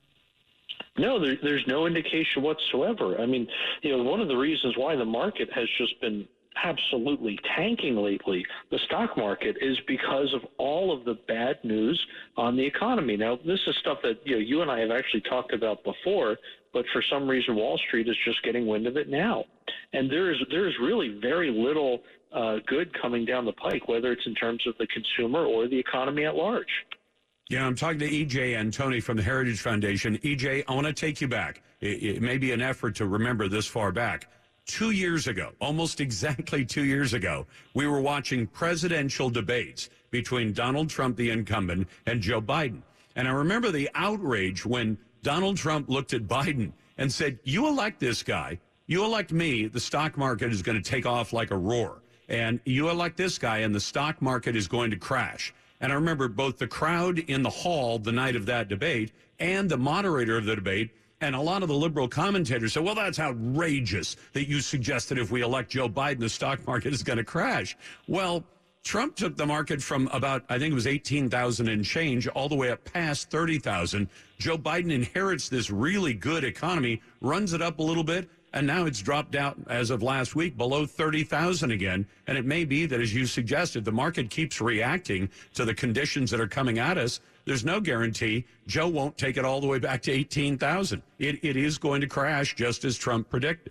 No, there, there's no indication whatsoever. I mean, you know, one of the reasons why the market has just been absolutely tanking lately, the stock market, is because of all of the bad news on the economy. Now, this is stuff that, you know, you and I have actually talked about before, but for some reason Wall Street is just getting wind of it now. And there's there's really very little uh, good coming down the pike, whether it's in terms of the consumer or the economy at large. Yeah, I'm talking to E J Antoni from the Heritage Foundation. E J, I want to take you back. It, it may be an effort to remember this far back. Two years ago, almost exactly two years ago, we were watching presidential debates between Donald Trump, the incumbent, and Joe Biden. And I remember the outrage when Donald Trump looked at Biden and said, you elect this guy, you elect me, the stock market is going to take off like a roar. And you elect this guy, and the stock market is going to crash. And I remember both the crowd in the hall the night of that debate and the moderator of the debate and a lot of the liberal commentators said, well, that's outrageous that you suggested if we elect Joe Biden, the stock market is going to crash. Well, Trump took the market from about, I think it was eighteen thousand and change, all the way up past thirty thousand. Joe Biden inherits this really good economy, runs it up a little bit, and now it's dropped out as of last week below thirty thousand again. And it may be that, as you suggested, the market keeps reacting to the conditions that are coming at us. There's no guarantee Joe won't take it all the way back to eighteen thousand. It, it is going to crash just as Trump predicted.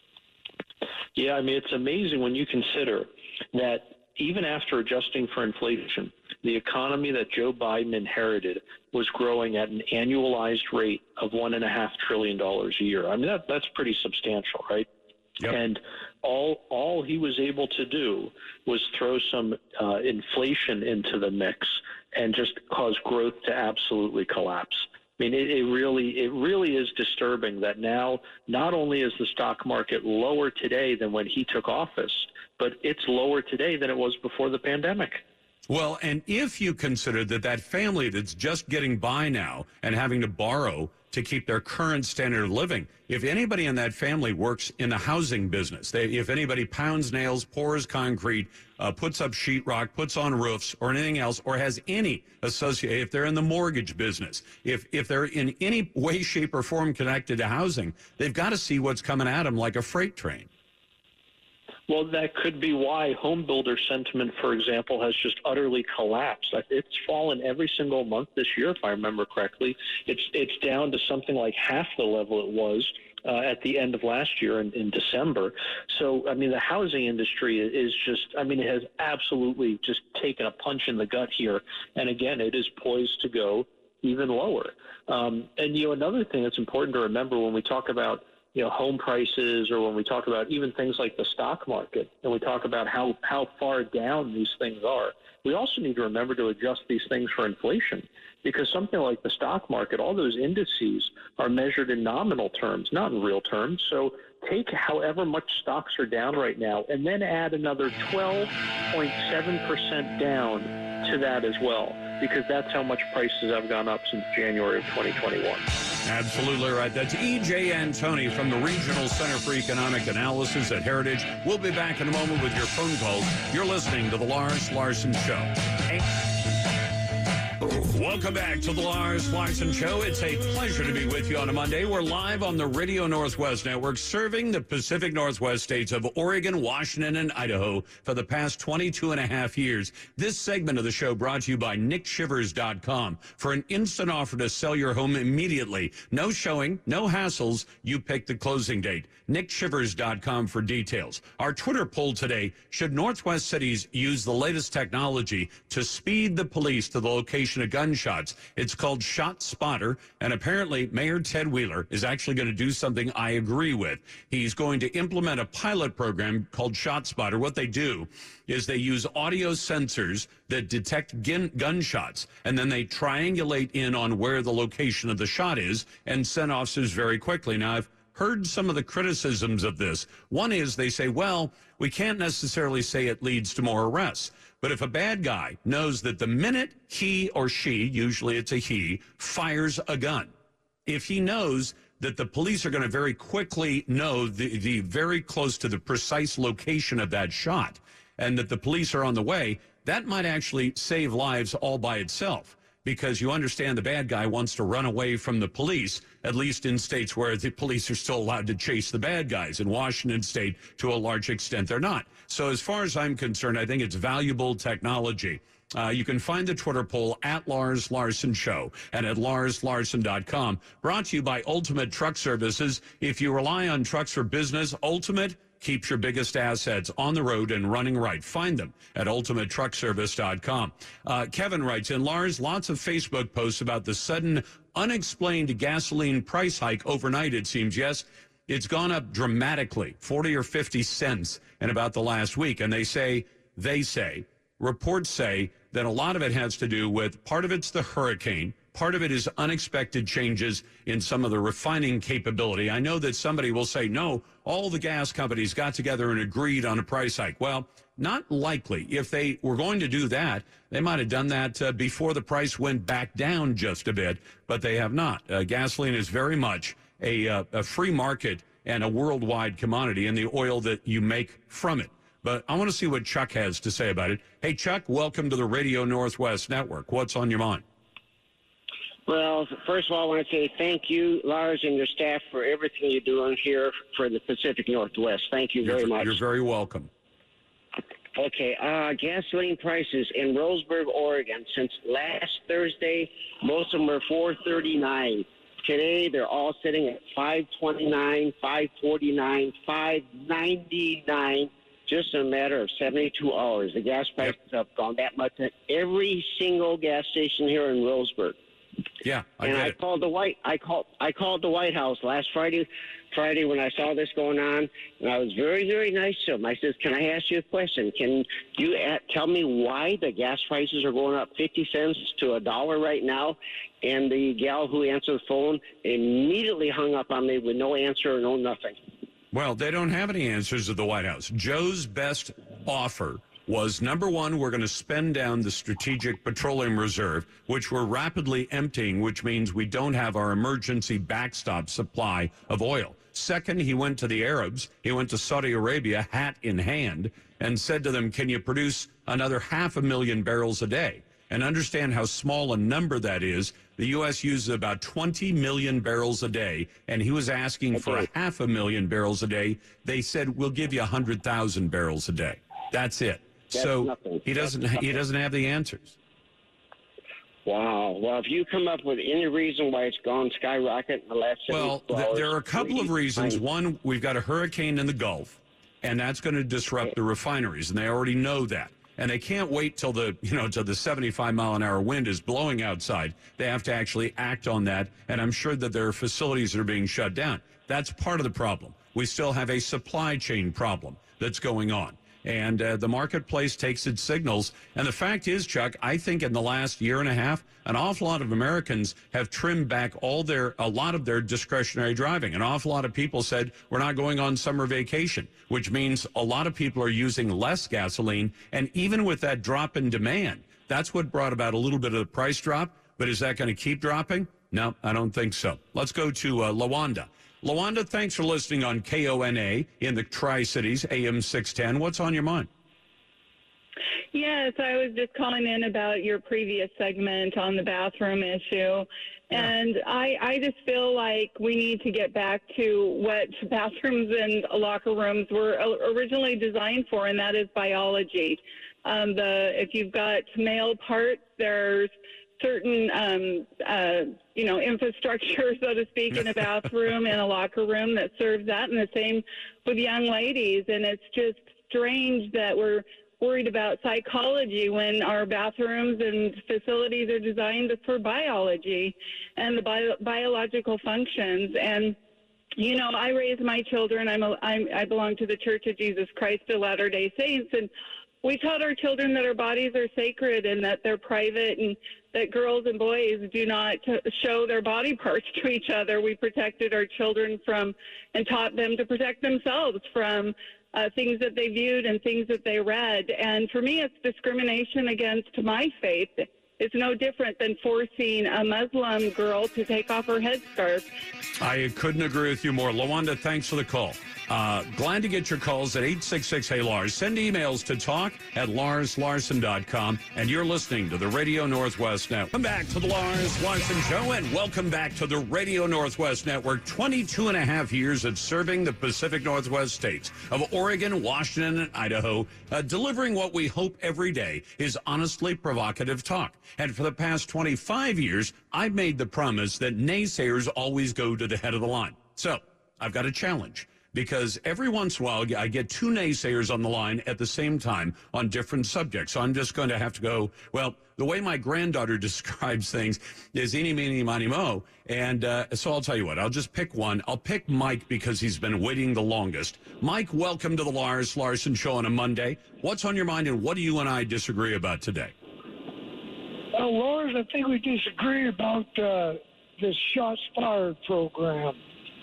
Yeah, I mean, it's amazing when you consider that even after adjusting for inflation, the economy that Joe Biden inherited was growing at an annualized rate of one and a half trillion dollars a year. I mean, that that's pretty substantial, right? Yep. And all all he was able to do was throw some uh, inflation into the mix and just cause growth to absolutely collapse. I mean, it, it really it really is disturbing that now not only is the stock market lower today than when he took office, but it's lower today than it was before the pandemic. Well, and if you consider that that family that's just getting by now and having to borrow to keep their current standard of living, if anybody in that family works in the housing business, they, if anybody pounds nails, pours concrete, uh, puts up sheetrock, puts on roofs or anything else, or has any associate, if they're in the mortgage business, if, if they're in any way, shape, or form connected to housing, they've got to see what's coming at them like a freight train. Well, that could be why home builder sentiment, for example, has just utterly collapsed. It's fallen every single month this year, if I remember correctly. It's it's down to something like half the level it was uh, at the end of last year in, in December. So, I mean, the housing industry is just, I mean, it has absolutely just taken a punch in the gut here. And again, it is poised to go even lower. Um, and, you know, another thing that's important to remember when we talk about you know, home prices, or when we talk about even things like the stock market, and we talk about how, how far down these things are, we also need to remember to adjust these things for inflation, because something like the stock market, all those indices are measured in nominal terms, not in real terms. So take however much stocks are down right now and then add another twelve point seven percent down to that as well, because that's how much prices have gone up since January of twenty twenty-one. Absolutely right. That's E J Antoni from the Regional Center for Economic Analysis at Heritage. We'll be back in a moment with your phone calls. You're listening to The Lars Larson Show. Hey. Welcome back to the Lars Larson Show. It's a pleasure to be with you on a Monday. We're live on the Radio Northwest Network, serving the Pacific Northwest states of Oregon, Washington, and Idaho for the past twenty-two and a half years. This segment of the show brought to you by Nick Shivers dot com. For an instant offer to sell your home immediately. No showing, no hassles. You pick the closing date. Nick Shivers dot com for details. Our Twitter poll today, should Northwest cities use the latest technology to speed the police to the location of gunshots? It's called Shot Spotter, and apparently Mayor Ted Wheeler is actually going to do something I agree with. He's going to implement a pilot program called Shot Spotter. What they do is they use audio sensors that detect gun gunshots, and then they triangulate in on where the location of the shot is and send officers very quickly. Now, I've heard some of the criticisms of this. One is they say, well, we can't necessarily say it leads to more arrests. But if a bad guy knows that the minute he or she, usually it's a he, fires a gun, if he knows that the police are going to very quickly know the, the very close to the precise location of that shot, and that the police are on the way, that might actually save lives all by itself. Because you understand the bad guy wants to run away from the police, at least in states where the police are still allowed to chase the bad guys. In Washington State, to a large extent, they're not. So as far as I'm concerned, I think it's valuable technology. Uh, you can find the Twitter poll at Lars Larson Show and at Lars Larson dot com. Brought to you by Ultimate Truck Services. If you rely on trucks for business, Ultimate keeps your biggest assets on the road and running right. Find them at Ultimate Truck Service dot com. Uh, Kevin writes in, Lars, lots of Facebook posts about the sudden unexplained gasoline price hike overnight, it seems. Yes, it's gone up dramatically, forty or fifty cents in about the last week. And they say, they say, reports say that a lot of it has to do with, part of it's the hurricane, part of it is unexpected changes in some of the refining capability. I know that somebody will say, no, all the gas companies got together and agreed on a price hike. Well, not likely. If they were going to do that, they might have done that uh, before the price went back down just a bit, but they have not. Uh, gasoline is very much a, uh, a free market and a worldwide commodity, and the oil that you make from it. But I want to see what Chuck has to say about it. Hey, Chuck, welcome to the Radio Northwest Network. What's on your mind? Well, first of all, I want to say thank you, Lars, and your staff for everything you're doing here for the Pacific Northwest. Thank you very you're, much. You're very welcome. Okay, uh, gasoline prices in Roseburg, Oregon, since last Thursday, most of them are four thirty-nine. Today, they're all sitting at five twenty-nine, five forty-nine, five ninety-nine. Just in a matter of seventy-two hours. The gas prices yep. have gone that much at every single gas station here in Roseburg. Yeah, I and get I it. called the White. I called. I called the White House last Friday. Friday when I saw this going on, and I was very, very nice to them. I said, "Can I ask you a question? Can you at, tell me why the gas prices are going up fifty cents to a dollar right now?" And the gal who answered the phone immediately hung up on me with no answer or no nothing. Well, they don't have any answers at the White House. Joe's best offer was, number one, we're going to spend down the Strategic Petroleum Reserve, which we're rapidly emptying, which means we don't have our emergency backstop supply of oil. Second, he went to the Arabs, he went to Saudi Arabia, hat in hand, and said to them, can you produce another half a million barrels a day? And understand how small a number that is. The U S uses about twenty million barrels a day, and he was asking okay. for a half a million barrels a day. They said, we'll give you one hundred thousand barrels a day. That's it. That's so nothing. he doesn't That's he doesn't have the answers. Wow. Well, if you come up with any reason why it's gone skyrocket in the last Well, th- hours, there are a couple of reasons. Fine. One, we've got a hurricane in the Gulf, and that's going to disrupt okay. the refineries, and they already know that. And they can't wait till the, you know, till the seventy-five mile an hour wind is blowing outside. They have to actually act on that. And I'm sure that there are facilities that are being shut down. That's part of the problem. We still have a supply chain problem that's going on. And uh, the marketplace takes its signals. And the fact is, Chuck, I think in the last year and a half, an awful lot of Americans have trimmed back all their, a lot of their discretionary driving. An awful lot of people said, we're not going on summer vacation, which means a lot of people are using less gasoline. And even with that drop in demand, that's what brought about a little bit of the price drop. But is that going to keep dropping? No, I don't think so. Let's go to uh, Lawanda. Lawanda, thanks for listening on K O N A in the Tri-Cities, A M six ten. What's on your mind? Yes, I was just calling in about your previous segment on the bathroom issue. And I, I just feel like we need to get back to what bathrooms and locker rooms were originally designed for, and that is biology. Um, the if you've got male parts, there's certain, um, uh, you know, infrastructure, so to speak, in a bathroom and a locker room that serves that, and the same with young ladies. And it's just strange that we're worried about psychology when our bathrooms and facilities are designed for biology and the bio- biological functions. And, you know, I raise my children. I'm, a, I'm I belong to the Church of Jesus Christ of Latter-day Saints, and we taught our children that our bodies are sacred and that they're private, and that girls and boys do not t- show their body parts to each other. We protected our children from and taught them to protect themselves from Uh, things that they viewed and things that they read. And for me, it's discrimination against my faith. It's no different than forcing a Muslim girl to take off her headscarf. I couldn't agree with you more. Lawanda, thanks for the call. Uh, glad to get your calls at eight six six, hey Lars. Send emails to talk at lars larson dot com. And you're listening to the Radio Northwest Network. Welcome back to the Lars Larson Show, and welcome back to the Radio Northwest Network. twenty-two and a half years of serving the Pacific Northwest states of Oregon, Washington, and Idaho, uh, delivering what we hope every day is honestly provocative talk. And for the past twenty-five years, I've made the promise that naysayers always go to the head of the line. So I've got a challenge, because every once in a while I get two naysayers on the line at the same time on different subjects. So I'm just going to have to go, well, the way my granddaughter describes things is eeny, meeny, miny, mo. And uh, so I'll tell you what, I'll just pick one. I'll pick Mike because he's been waiting the longest. Mike, welcome to the Lars Larson Show on a Monday. What's on your mind, and what do you and I disagree about today? Well, Lars, I think we disagree about uh, this Shots Fired program.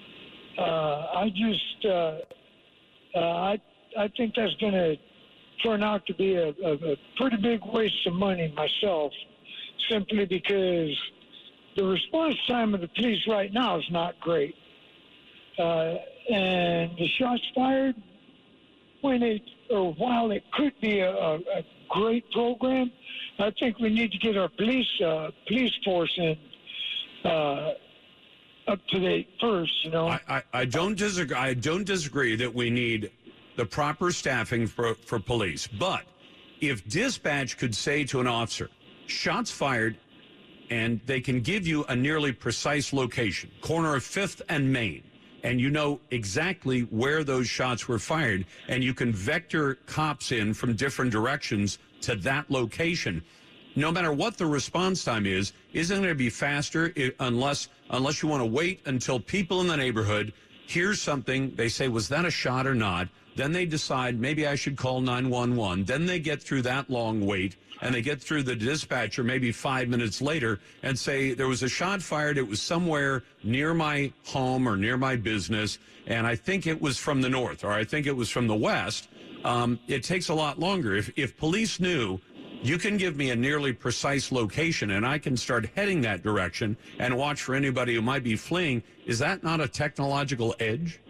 Uh, I just, uh, uh, I, I think that's going to turn out to be a, a, a pretty big waste of money myself, simply because the response time of the police right now is not great. Uh, and the Shots Fired, when it, or while it could be a, a, a great program, I think we need to get our police, uh, police force in, uh, up to date first, you know. I, I, I don't disagree. I don't disagree that we need the proper staffing for, for police. But if dispatch could say to an officer, shots fired, and they can give you a nearly precise location, corner of Fifth and Main, and you know exactly where those shots were fired, and you can vector cops in from different directions to that location, no matter what the response time is, isn't going to be faster unless unless you want to wait until people in the neighborhood hear something. They say, was that a shot or not? Then they decide, maybe I should call nine one one. Then they get through that long wait, and they get through the dispatcher maybe five minutes later and say, there was a shot fired. It was somewhere near my home or near my business, and I think it was from the north, or I think it was from the west. Um, it takes a lot longer. If, if police knew, you can give me a nearly precise location, and I can start heading that direction and watch for anybody who might be fleeing. Is that not a technological edge?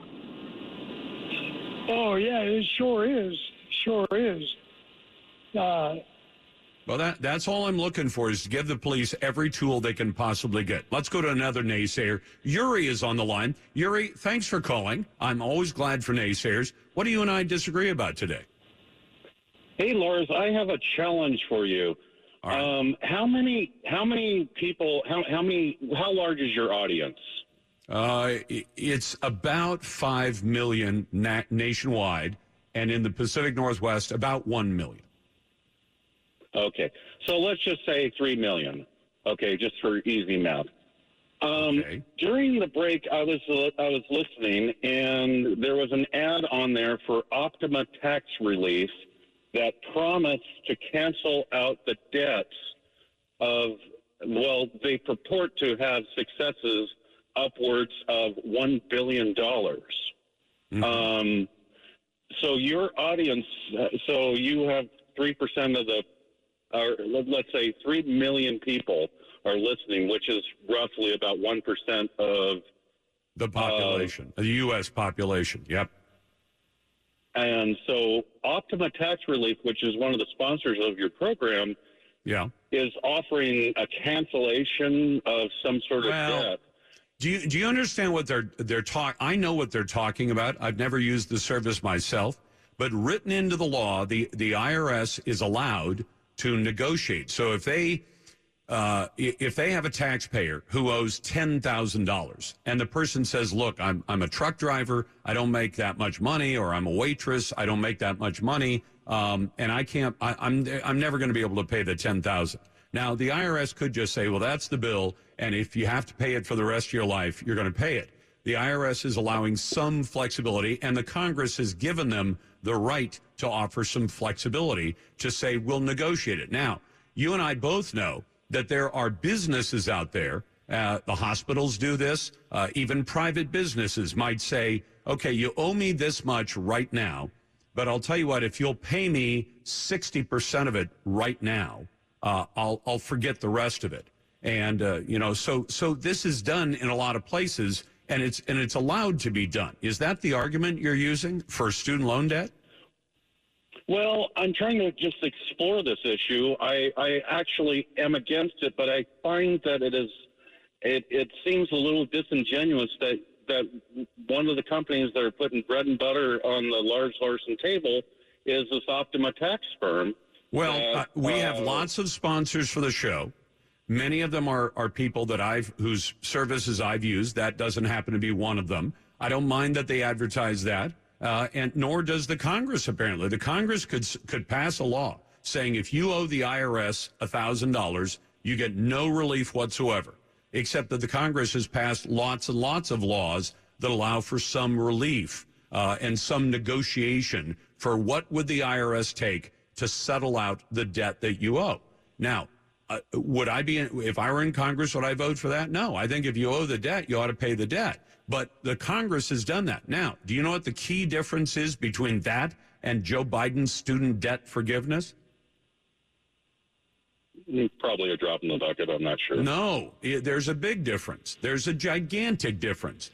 Oh, yeah, it sure is. Sure is. Uh, well, that that's all I'm looking for, is to give the police every tool they can possibly get. Let's go to another naysayer. Yuri is on the line. Yuri, thanks for calling. I'm always glad for naysayers. What do you and I disagree about today? Hey, Lars, I have a challenge for you. Right. Um, how many, how many people, how, how many, how large is your audience? Uh, it's about five million na- nationwide, and in the Pacific Northwest, about one million. Okay. So let's just say three million. Okay. Just for easy math. Um, okay. During the break, I was, uh, I was listening, and there was an ad on there for Optima tax relief that promised to cancel out the debts of, well, they purport to have successes upwards of one billion dollars. Mm-hmm. Um, so your audience, uh, so you have three percent of the, or let's say three million people are listening, which is roughly about one percent of the population, uh, the U S population. Yep. And so Optima Tax Relief, which is one of the sponsors of your program, yeah, is offering a cancellation of some sort of well, debt. Do you do you understand what they're they're talk? I know what they're talking about. I've never used the service myself, but written into the law, the the I R S is allowed to negotiate. So if they uh, if they have a taxpayer who owes ten thousand dollars, and the person says, "Look, I'm I'm a truck driver. I don't make that much money," or "I'm a waitress. I don't make that much money, um, and I can't. I, I'm I'm never going to be able to pay the ten thousand dollars." Now, the I R S could just say, "Well, that's the bill, and if you have to pay it for the rest of your life, you're going to pay it." The I R S is allowing some flexibility, and the Congress has given them the right to offer some flexibility to say, "We'll negotiate it." Now, you and I both know that there are businesses out there, uh, the hospitals do this, uh, even private businesses might say, "Okay, you owe me this much right now, but I'll tell you what, if you'll pay me sixty percent of it right now, uh, I'll, I'll forget the rest of it." And, uh, you know, so so this is done in a lot of places, and it's and it's allowed to be done. Is that the argument you're using for student loan debt? Well, I'm trying to just explore this issue. I, I actually am against it, but I find that it is, it, it seems a little disingenuous that, that one of the companies that are putting bread and butter on the Lars Larson table is this Optima tax firm. Well, that, uh, we uh, have lots of sponsors for the show. Many of them are, are people that I've whose services I've used. That doesn't happen to be one of them. I don't mind that they advertise that. Uh, and nor does the Congress, apparently. The Congress could could pass a law saying if you owe the I R S one thousand dollars, you get no relief whatsoever, except that the Congress has passed lots and lots of laws that allow for some relief uh, and some negotiation for what would the I R S take to settle out the debt that you owe. Now, uh, would I be, if I were in Congress, would I vote for that? No. I think if you owe the debt, you ought to pay the debt. But the Congress has done that. Now, do you know what the key difference is between that and Joe Biden's student debt forgiveness? Probably a drop in the bucket, I'm not sure. No, there's a big difference. There's a gigantic difference.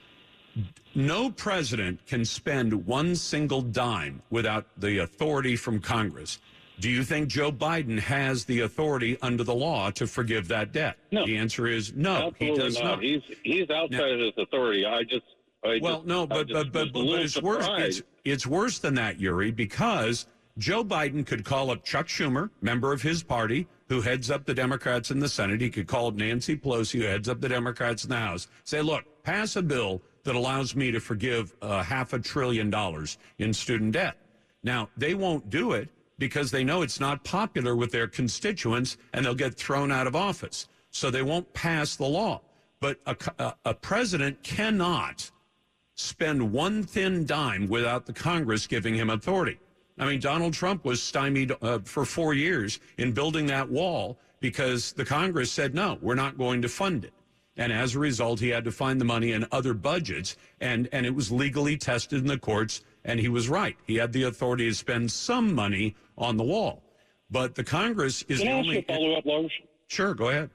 No president can spend one single dime without the authority from Congress. Do you think Joe Biden has the authority under the law to forgive that debt? No. The answer is no, Absolutely he does not. not. He's he's outside Now, of his authority. I just I well, just, no, but I just but but, was a but little it's worse. surprised. It's, it's worse than that, Yuri, because Joe Biden could call up Chuck Schumer, member of his party, who heads up the Democrats in the Senate. He could call up Nancy Pelosi, who heads up the Democrats in the House. Say, look, pass a bill that allows me to forgive uh, half a trillion dollars in student debt. Now, they won't do it because they know it's not popular with their constituents and they'll get thrown out of office. So they won't pass the law. But a, a, a president cannot spend one thin dime without the Congress giving him authority. I mean, Donald Trump was stymied uh, for four years in building that wall because the Congress said, no, we're not going to fund it. And as a result, he had to find the money in other budgets, and, and it was legally tested in the courts, and he was right. He had the authority to spend some money on the wall. But the Congress is Can the I ask only... you a follow-up, Lars? Sure, go ahead.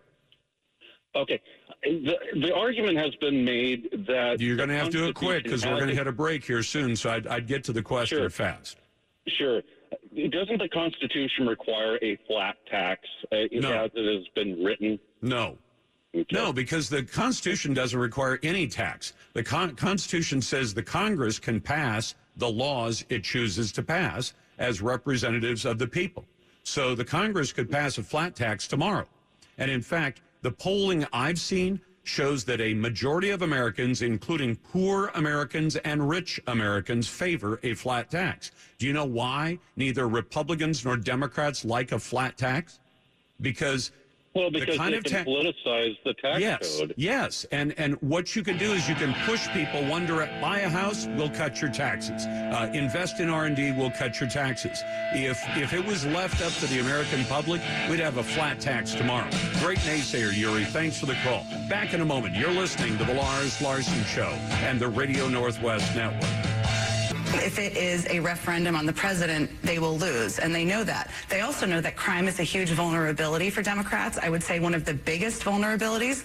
Okay. The, the argument has been made that... You're going to have to do it quick because we're going to hit a break here soon, so I'd, I'd get to the question Sure. fast. Sure. Doesn't the Constitution require a flat tax uh, No. as it has been written? No. No, because the Constitution doesn't require any tax. The Con- Constitution says the Congress can pass the laws it chooses to pass as representatives of the people. So the Congress could pass a flat tax tomorrow. And in fact, the polling I've seen shows that a majority of Americans, including poor Americans and rich Americans, favor a flat tax. Do you know why neither Republicans nor Democrats like a flat tax? Because Well, because the kind they of can ta- politicize the tax yes, code. yes. And and what you can do is you can push people one direct. Buy a house, we'll cut your taxes. Uh, invest in R and D, we'll cut your taxes. If if it was left up to the American public, we'd have a flat tax tomorrow. Great naysayer, Yuri. Thanks for the call. Back in a moment. You're listening to the Lars Larson Show and the Radio Northwest Network. If it is a referendum on the president, they will lose, and they know that. They also know that crime is a huge vulnerability for Democrats. I would say one of the biggest vulnerabilities.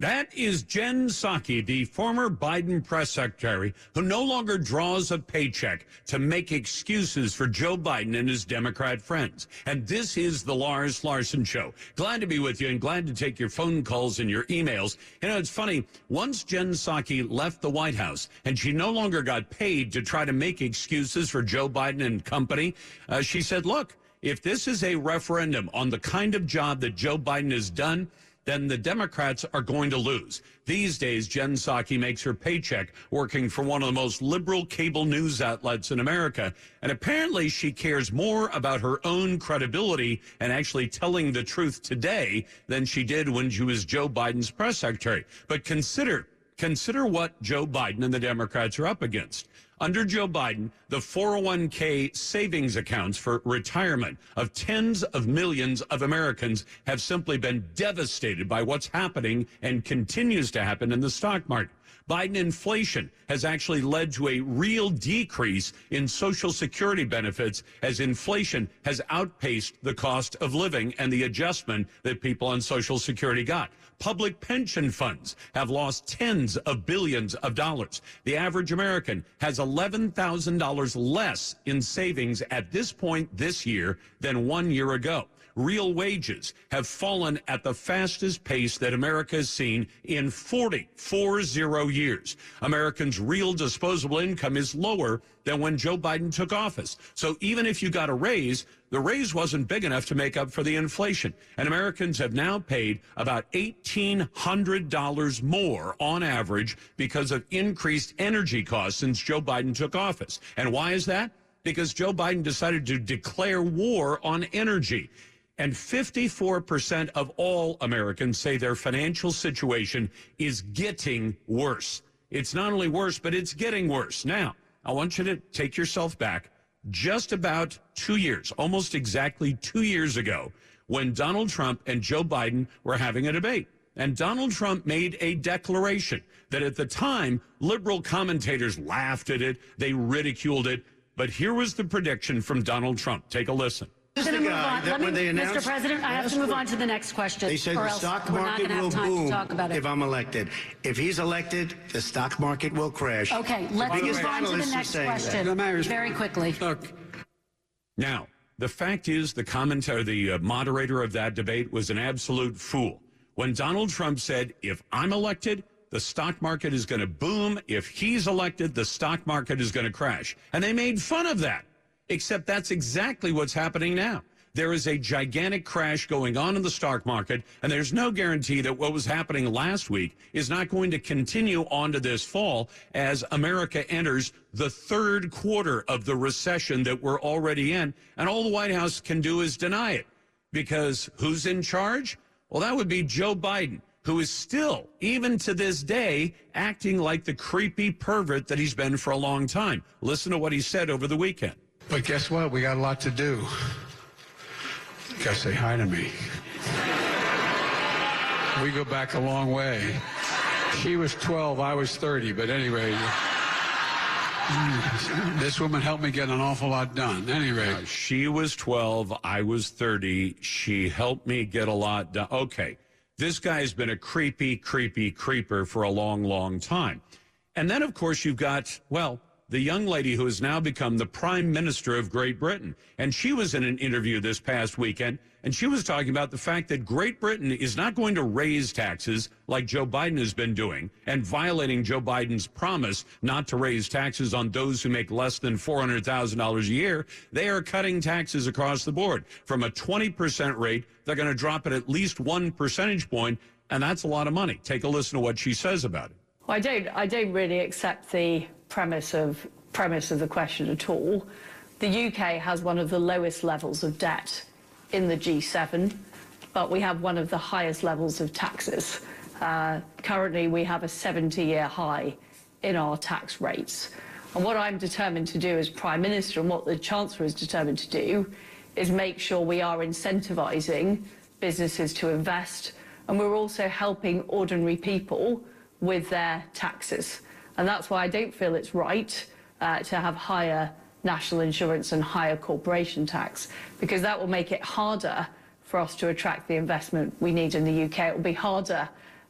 That is Jen Psaki, the former Biden press secretary, who no longer draws a paycheck to make excuses for Joe Biden and his Democrat friends. And this is the Lars Larson Show. Glad to be with you and glad to take your phone calls and your emails. You know, it's funny. Once Jen Psaki left the White House and she no longer got paid to try to make excuses for Joe Biden and company, uh, she said, look, if this is a referendum on the kind of job that Joe Biden has done, then the Democrats are going to lose. These days, Jen Psaki makes her paycheck working for one of the most liberal cable news outlets in America. And apparently she cares more about her own credibility and actually telling the truth today than she did when she was Joe Biden's press secretary. But consider, consider what Joe Biden and the Democrats are up against. Under Joe Biden, the four oh one k savings accounts for retirement of tens of millions of Americans have simply been devastated by what's happening and continues to happen in the stock market. Biden inflation has actually led to a real decrease in Social Security benefits as inflation has outpaced the cost of living and the adjustment that people on Social Security got. Public pension funds have lost tens of billions of dollars. The average American has eleven thousand dollars less in savings at this point this year than one year ago. Real wages have fallen at the fastest pace that America has seen in forty, four zero years. Americans' real disposable income is lower than when Joe Biden took office. So even if you got a raise, the raise wasn't big enough to make up for the inflation. And Americans have now paid about eighteen hundred dollars more on average because of increased energy costs since Joe Biden took office. And why is that? Because Joe Biden decided to declare war on energy. And fifty-four percent of all Americans say their financial situation is getting worse. It's not only worse, but it's getting worse. Now, I want you to take yourself back just about two years, almost exactly two years ago, when Donald Trump and Joe Biden were having a debate. And Donald Trump made a declaration that at the time, liberal commentators laughed at it, they ridiculed it. But here was the prediction from Donald Trump. Take a listen. This is the guy that when they announced, Mister President, I have to move on to the next question. They said or the else stock we're market not will have time boom to talk about it. if I'm elected. If he's elected, the stock market will crash. Okay, let's move on to the next question very quickly. Look, now, the fact is the commentator, the uh, moderator of that debate was an absolute fool. When Donald Trump said, if I'm elected, the stock market is going to boom. If he's elected, the stock market is going to crash. And they made fun of that. Except that's exactly what's happening now. There is a gigantic crash going on in the stock market, and there's no guarantee that what was happening last week is not going to continue on to this fall as America enters the third quarter of the recession that we're already in. And all the White House can do is deny it. Because who's in charge? Well, that would be Joe Biden, who is still, even to this day, acting like the creepy pervert that he's been for a long time. Listen to what he said over the weekend. But guess what? We got a lot to do. You gotta say hi to me. We go back a long way. She was twelve, I was thirty, but anyway, this woman helped me get an awful lot done. Anyway. Uh, she was twelve, I was thirty. She helped me get a lot done. Okay, this guy's been a creepy, creepy creeper for a long, long time. And then, of course, you've got, well, the young lady who has now become the Prime Minister of Great Britain. And she was in an interview this past weekend, and she was talking about the fact that Great Britain is not going to raise taxes like Joe Biden has been doing and violating Joe Biden's promise not to raise taxes on those who make less than four hundred thousand dollars a year. They are cutting taxes across the board. From a twenty percent rate, they're going to drop it at least one percentage point, and that's a lot of money. Take a listen to what she says about it. Well, I don't, I don't really accept the premise of premise of the question at all. The U K has one of the lowest levels of debt in the G seven, but we have one of the highest levels of taxes. Uh, currently, we have a seventy-year high in our tax rates. And what I'm determined to do as Prime Minister, and what the Chancellor is determined to do, is make sure we are incentivising businesses to invest, and we're also helping ordinary people with their taxes. And that's why I don't feel it's right uh, to have higher national insurance and higher corporation tax, because that will make it harder for us to attract the investment we need in the U K. It will be harder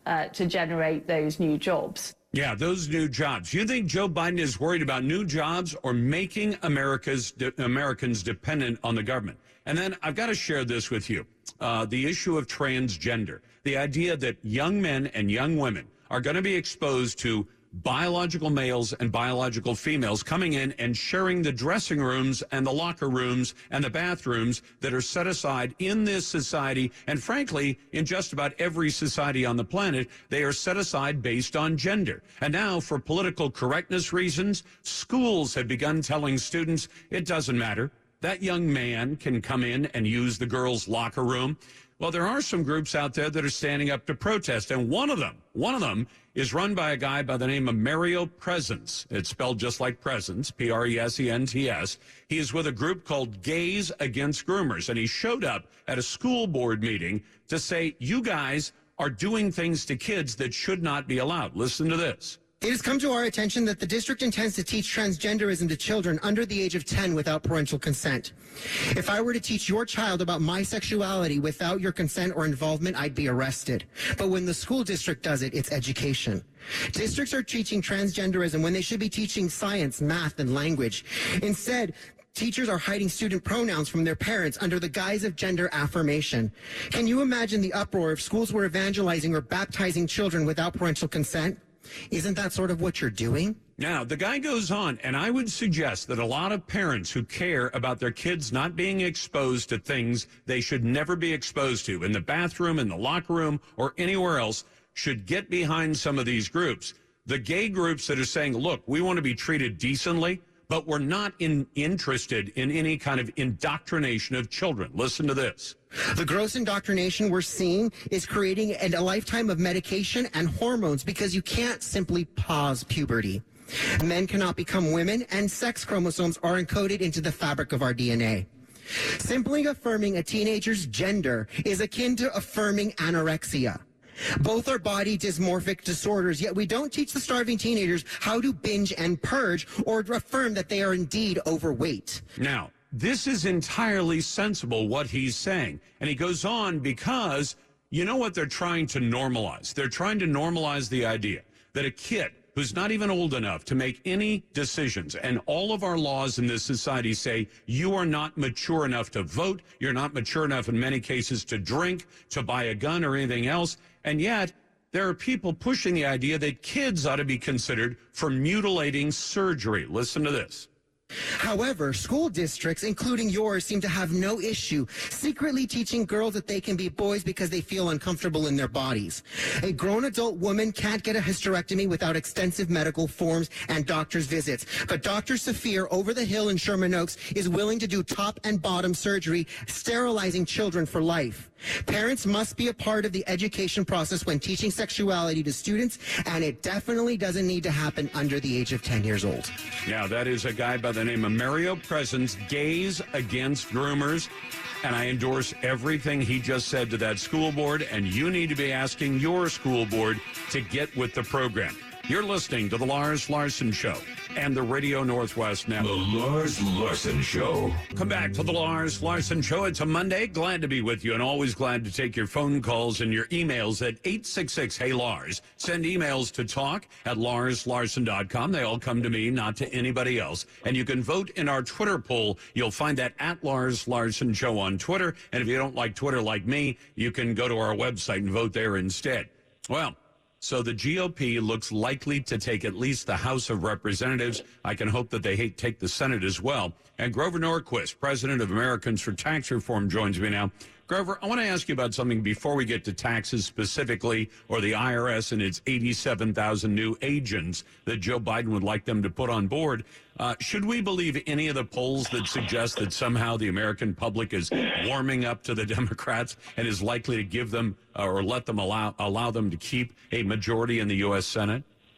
uh, to generate those new jobs. Yeah, those new jobs. You think Joe Biden is worried about new jobs or making America's de- Americans dependent on the government? And then I've got to share this with you. Uh, the issue of transgender, the idea that young men and young women are going to be exposed to biological males and biological females coming in and sharing the dressing rooms and the locker rooms and the bathrooms that are set aside in this society. And frankly, in just about every society on the planet, they are set aside based on gender. And now, for political correctness reasons, schools have begun telling students it doesn't matter. That young man can come in and use the girls' locker room. Well, there are some groups out there that are standing up to protest, and one of them, one of them is run by a guy by the name of Mario Presence. It's spelled just like presence, P R E S E N T S. He is with a group called Gays Against Groomers, and he showed up at a school board meeting to say, you guys are doing things to kids that should not be allowed. Listen to this. It has come to our attention that the district intends to teach transgenderism to children under the age of ten without parental consent. If I were to teach your child about my sexuality without your consent or involvement, I'd be arrested. But when the school district does it, it's education. Districts are teaching transgenderism when they should be teaching science, math, and language. Instead, teachers are hiding student pronouns from their parents under the guise of gender affirmation. Can you imagine the uproar if schools were evangelizing or baptizing children without parental consent? Isn't that sort of what you're doing? Now, the guy goes on, and I would suggest that a lot of parents who care about their kids not being exposed to things they should never be exposed to in the bathroom, in the locker room, or anywhere else should get behind some of these groups. The gay groups that are saying, look, we want to be treated decently, but we're not in, interested in any kind of indoctrination of children. Listen to this. The gross indoctrination we're seeing is creating a lifetime of medication and hormones because you can't simply pause puberty. Men cannot become women, and sex chromosomes are encoded into the fabric of our D N A. Simply affirming a teenager's gender is akin to affirming anorexia. Both are body dysmorphic disorders, yet we don't teach the starving teenagers how to binge and purge or affirm that they are indeed overweight. Now, this is entirely sensible what he's saying. And he goes on because you know what they're trying to normalize? They're trying to normalize the idea that a kid who's not even old enough to make any decisions, and all of our laws in this society say you are not mature enough to vote, you're not mature enough in many cases to drink, to buy a gun or anything else, and yet there are people pushing the idea that kids ought to be considered for mutilating surgery. Listen to this. However, school districts, including yours, seem to have no issue secretly teaching girls that they can be boys because they feel uncomfortable in their bodies. A grown adult woman can't get a hysterectomy without extensive medical forms and doctor's visits. But Doctor Saphir over the hill in Sherman Oaks is willing to do top and bottom surgery, sterilizing children for life. Parents must be a part of the education process when teaching sexuality to students, and it definitely doesn't need to happen under the age of ten years old. Now, that is a guy by the name of Mario Presence, Gays Against Groomers, and I endorse everything he just said to that school board, and you need to be asking your school board to get with the program. You're listening to The Lars Larson Show and the Radio Northwest Network. The Lars Larson Show. Come back to The Lars Larson Show. It's a Monday. Glad to be with you, and always glad to take your phone calls and your emails at eight six six, hey Lars. Send emails to talk at lars larson dot com. They all come to me, not to anybody else. And you can vote in our Twitter poll. You'll find that at Lars Larson Show on Twitter. And if you don't like Twitter like me, you can go to our website and vote there instead. Well, so the G O P looks likely to take at least the House of Representatives. I can hope that they take the Senate as well. And Grover Norquist, president of Americans for Tax Reform, joins me now. Grover, I want to ask you about something before we get to taxes specifically, or the I R S and its eighty-seven thousand new agents that Joe Biden would like them to put on board. Uh, should we believe any of the polls that suggest that somehow the American public is warming up to the Democrats and is likely to give them uh, or let them allow allow them to keep a majority in the U S Senate?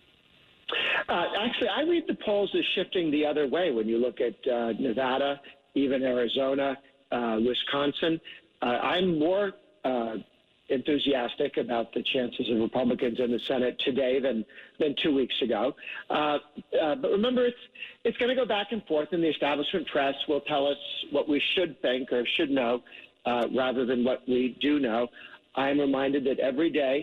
Uh, actually, I read the polls as shifting the other way when you look at uh, Nevada, even Arizona, uh, Wisconsin. Uh, I'm more uh, enthusiastic about the chances of Republicans in the Senate today than than two weeks ago. Uh, uh, but remember, it's it's going to go back and forth, and the establishment press will tell us what we should think or should know uh, rather than what we do know. I am reminded that every day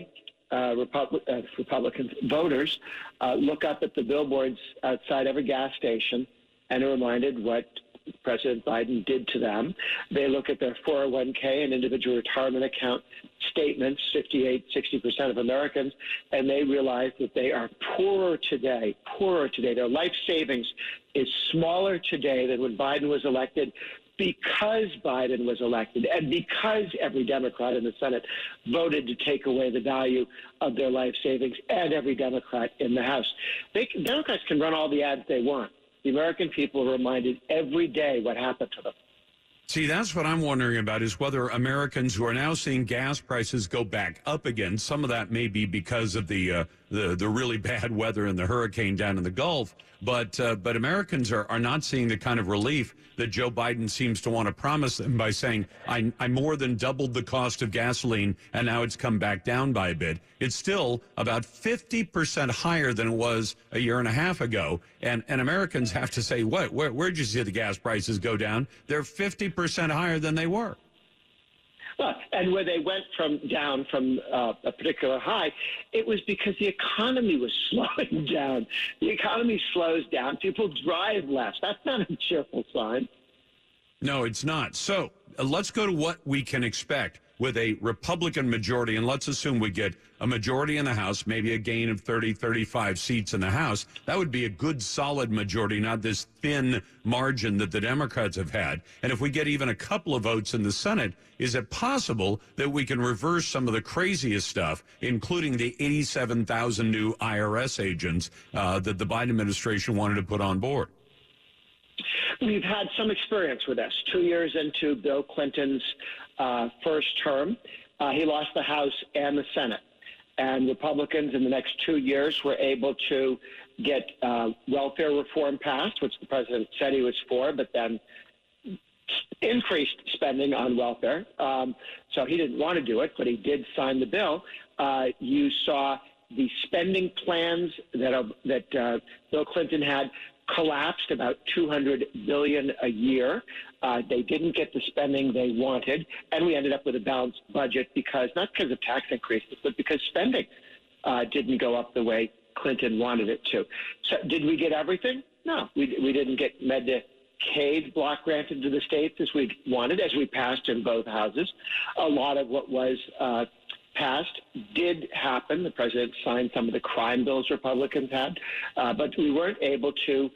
uh, Repub- uh, Republican voters uh, look up at the billboards outside every gas station and are reminded what President Biden did to them. They look at their four oh one k and individual retirement account statements, fifty-eight, sixty percent of Americans, and they realize that they are poorer today, poorer today. Their life savings is smaller today than when Biden was elected, because Biden was elected and because every Democrat in the Senate voted to take away the value of their life savings, and every Democrat in the House. They, Democrats can run all the ads they want. The American people are reminded every day what happened to them. See, that's what I'm wondering about, is whether Americans who are now seeing gas prices go back up again, some of that may be because of the uh, the, the really bad weather and the hurricane down in the Gulf, but uh, but Americans are, are not seeing the kind of relief that Joe Biden seems to want to promise them by saying, I, I more than doubled the cost of gasoline, and now it's come back down by a bit. It's still about fifty percent higher than it was a year and a half ago, and, and Americans have to say, what? Where, where'd you see the gas prices go down? They're fifty percent higher than they were. Well, and where they went from down from uh, a particular high, it was because the economy was slowing down. The economy slows down. People drive less. That's not a cheerful sign. No, it's not. So uh, let's go to what we can expect with a Republican majority, and let's assume we get a majority in the House, maybe a gain of thirty, thirty-five seats in the House. That would be a good, solid majority, not this thin margin that the Democrats have had. And if we get even a couple of votes in the Senate, is it possible that we can reverse some of the craziest stuff, including the eighty-seven thousand new I R S agents uh, that the Biden administration wanted to put on board? We've had some experience with this. Two years into Bill Clinton's uh, first term, uh, he lost the House and the Senate. And Republicans in the next two years were able to get uh, welfare reform passed, which the president said he was for, but then increased spending on welfare. Um, so he didn't want to do it, but he did sign the bill. Uh, you saw the spending plans that, uh, that uh, Bill Clinton had collapsed, about two hundred billion dollars a year. Uh, they didn't get the spending they wanted, and we ended up with a balanced budget because, not because of tax increases, but because spending uh, didn't go up the way Clinton wanted it to. So did we get everything? No, we, we didn't get Medicaid block granted to the states as we wanted, as we passed in both houses. A lot of what was uh, passed did happen. The president signed some of the crime bills Republicans had, uh, but we weren't able to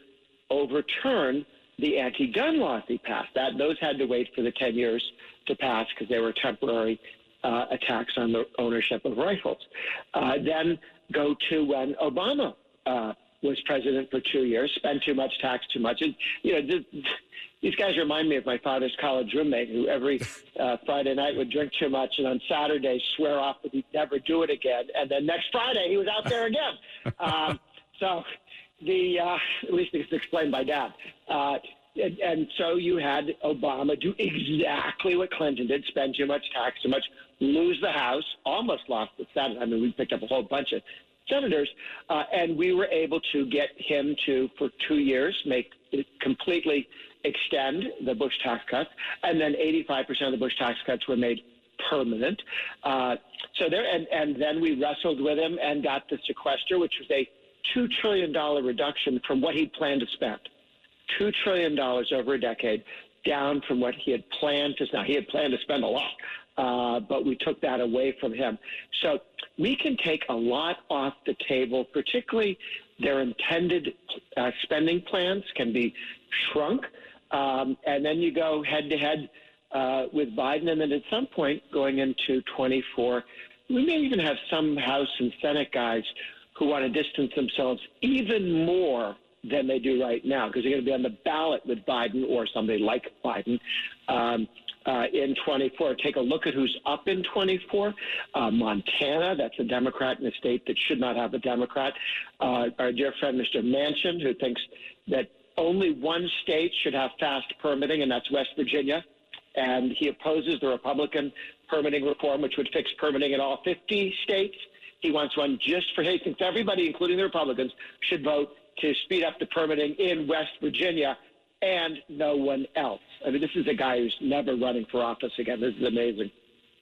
overturn the anti-gun laws he passed. That those had to wait for the ten years to pass because they were temporary uh, attacks on the ownership of rifles. Uh, then go to when Obama uh, was president for two years, spend too much, tax too much. And, you know, th- these guys remind me of my father's college roommate who every uh, Friday night would drink too much and on Saturday swear off that he'd never do it again. And then next Friday he was out there again. um, so the uh, at least it's explained by Dad. Uh, and, and so you had Obama do exactly what Clinton did, spend too much, tax too much, lose the House, almost lost the Senate. I mean, we picked up a whole bunch of senators, uh, and we were able to get him to, for two years, make it completely extend the Bush tax cuts, and then eighty-five percent of the Bush tax cuts were made permanent. Uh, so there, and, and then we wrestled with him and got the sequester, which was a two trillion dollars reduction from what he planned to spend. two trillion dollars over a decade, down from what he had planned to spend. He had planned to spend a lot, uh, but we took that away from him. So we can take a lot off the table, particularly their intended uh, spending plans can be shrunk. Um, and then you go head-to-head uh, with Biden, and then at some point going into twenty-four, we may even have some House and Senate guys who want to distance themselves even more than they do right now, because they're going to be on the ballot with Biden or somebody like Biden um, uh, in twenty-four. Take a look at who's up in twenty-four. Uh, Montana, that's a Democrat in a state that should not have a Democrat. Uh, our dear friend, Mister Manchin, who thinks that only one state should have fast permitting, and that's West Virginia. And he opposes the Republican permitting reform, which would fix permitting in all fifty states. He wants one just for, he thinks everybody, including the Republicans, should vote to speed up the permitting in West Virginia and no one else. I mean, this is a guy who's never running for office again. This is amazing.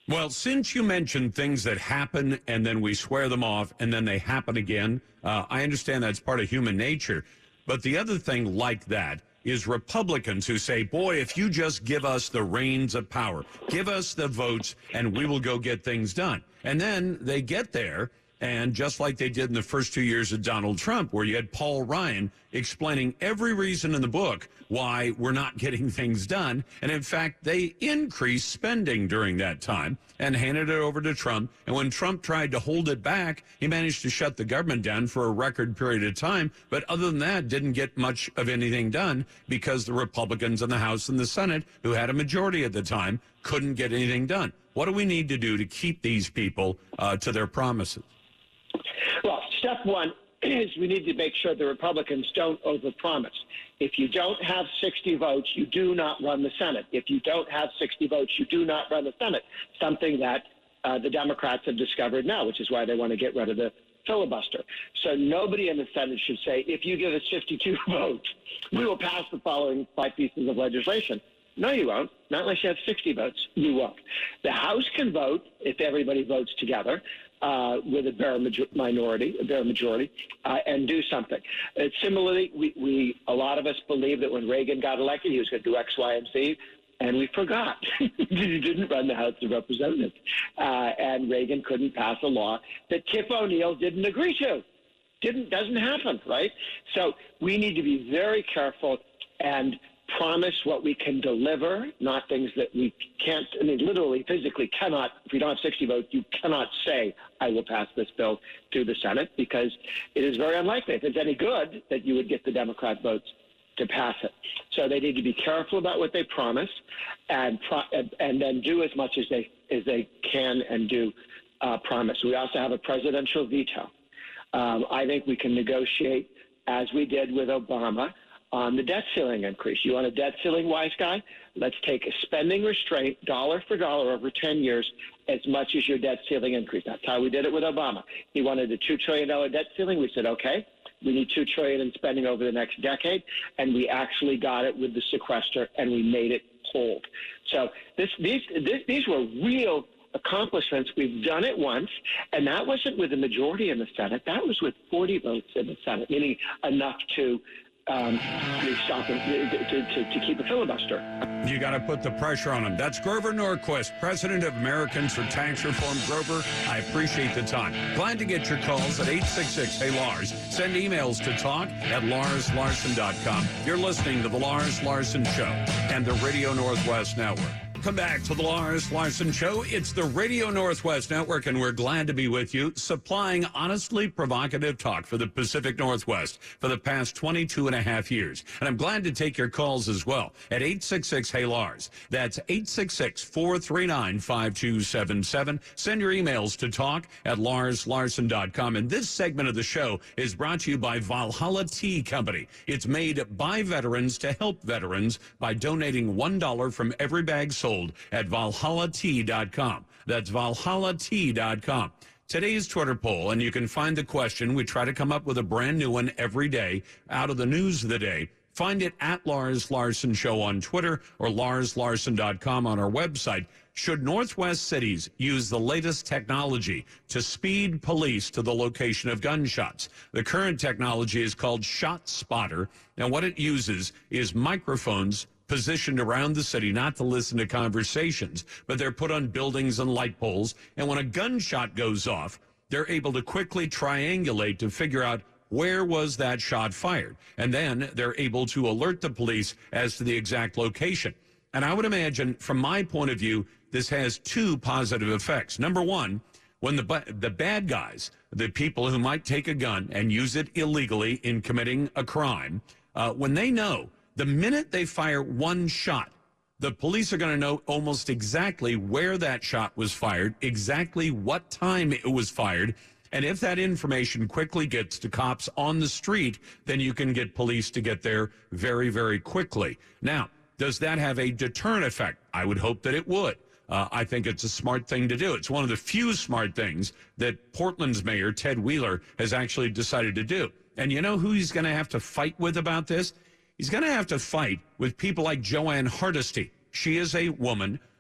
Well, since you mentioned things that happen and then we swear them off and then they happen again, uh, I understand that's part of human nature. But the other thing like that is Republicans who say, boy, if you just give us the reins of power, give us the votes, and we will go get things done. And then they get there, and just like they did in the first two years of Donald Trump, where you had Paul Ryan explaining every reason in the book why we're not getting things done. And in fact, they increased spending during that time and handed it over to Trump. And when Trump tried to hold it back, he managed to shut the government down for a record period of time. But other than that, didn't get much of anything done because the Republicans in the House and the Senate, who had a majority at the time, couldn't get anything done. What do we need to do to keep these people uh, to their promises? Well, step one is we need to make sure the Republicans don't overpromise. If you don't have sixty votes, you do not run the Senate. If you don't have sixty votes, you do not run the Senate, something that uh, the Democrats have discovered now, which is why they want to get rid of the filibuster. So nobody in the Senate should say, if you give us fifty-two votes, we will pass the following five pieces of legislation. No, you won't. Not unless you have sixty votes. You won't. The House can vote if everybody votes together. Uh, with a bare major- minority, a bare majority, uh, and do something. Uh, similarly, we, we a lot of us believe that when Reagan got elected, he was going to do X, Y, and Z, and we forgot. He didn't run the House of Representatives, uh, and Reagan couldn't pass a law that Tip O'Neill didn't agree to. Didn't doesn't happen, right? So we need to be very careful and promise what we can deliver, not things that we can't, I mean, literally, physically cannot, if you don't have sixty votes, you cannot say, I will pass this bill to the Senate, because it is very unlikely, if it's any good, that you would get the Democrat votes to pass it. So they need to be careful about what they promise and pro- and then do as much as they, as they can and do uh, promise. We also have a presidential veto. Um, I think we can negotiate, as we did with Obama, on the debt ceiling increase. You want a debt ceiling, wise guy? Let's take a spending restraint, dollar for dollar, over ten years, as much as your debt ceiling increase. That's how we did it with Obama. He wanted a two trillion dollars debt ceiling. We said, okay, we need two trillion dollars in spending over the next decade, and we actually got it with the sequester, and we made it hold. So this, these, this, these were real accomplishments. We've done it once, and that wasn't with a majority in the Senate. That was with forty votes in the Senate, meaning enough to Um, to, stop it, to, to, to keep a filibuster. You got to put the pressure on them. That's Grover Norquist, president of Americans for Tax Reform. Grover, I appreciate the time. Glad to get your calls at eight six six, hey Lars. Send emails to talk at lars larson dot com. You're listening to The Lars Larson Show and the Radio Northwest Network. Welcome back to the Lars Larson Show. It's the Radio Northwest Network, and we're glad to be with you, supplying honestly provocative talk for the Pacific Northwest for the past twenty-two and a half years. And I'm glad to take your calls as well at eight six six, hey Lars. That's eight six six, four three nine, five two seven seven. Send your emails to talk at lars larson dot com. And this segment of the show is brought to you by Valhalla Tea Company. It's made by veterans to help veterans by donating one dollar from every bag sold at valhalla tea dot com. That's valhalla tea dot com. Today's Twitter poll, and you can find the question. We try to come up with a brand new one every day out of the news of the day. Find it at Lars Larson Show on Twitter or lars larson dot com on our website. Should Northwest cities use the latest technology to speed police to the location of gunshots? The current technology is called Shot Spotter, and what it uses is microphones positioned around the city, not to listen to conversations, but they're put on buildings and light poles. And when a gunshot goes off, they're able to quickly triangulate to figure out where was that shot fired. And then they're able to alert the police as to the exact location. And I would imagine, from my point of view, this has two positive effects. Number one, when the the bad guys, the people who might take a gun and use it illegally in committing a crime, uh, when they know the minute they fire one shot, the police are going to know almost exactly where that shot was fired, exactly what time it was fired. And if that information quickly gets to cops on the street, then you can get police to get there very, very quickly. Now, does that have a deterrent effect? I would hope that it would. Uh, I think it's a smart thing to do. It's one of the few smart things that Portland's mayor, Ted Wheeler, has actually decided to do. And you know who he's going to have to fight with about this? He's going to have to fight with people like Joanne Hardesty. She is a woman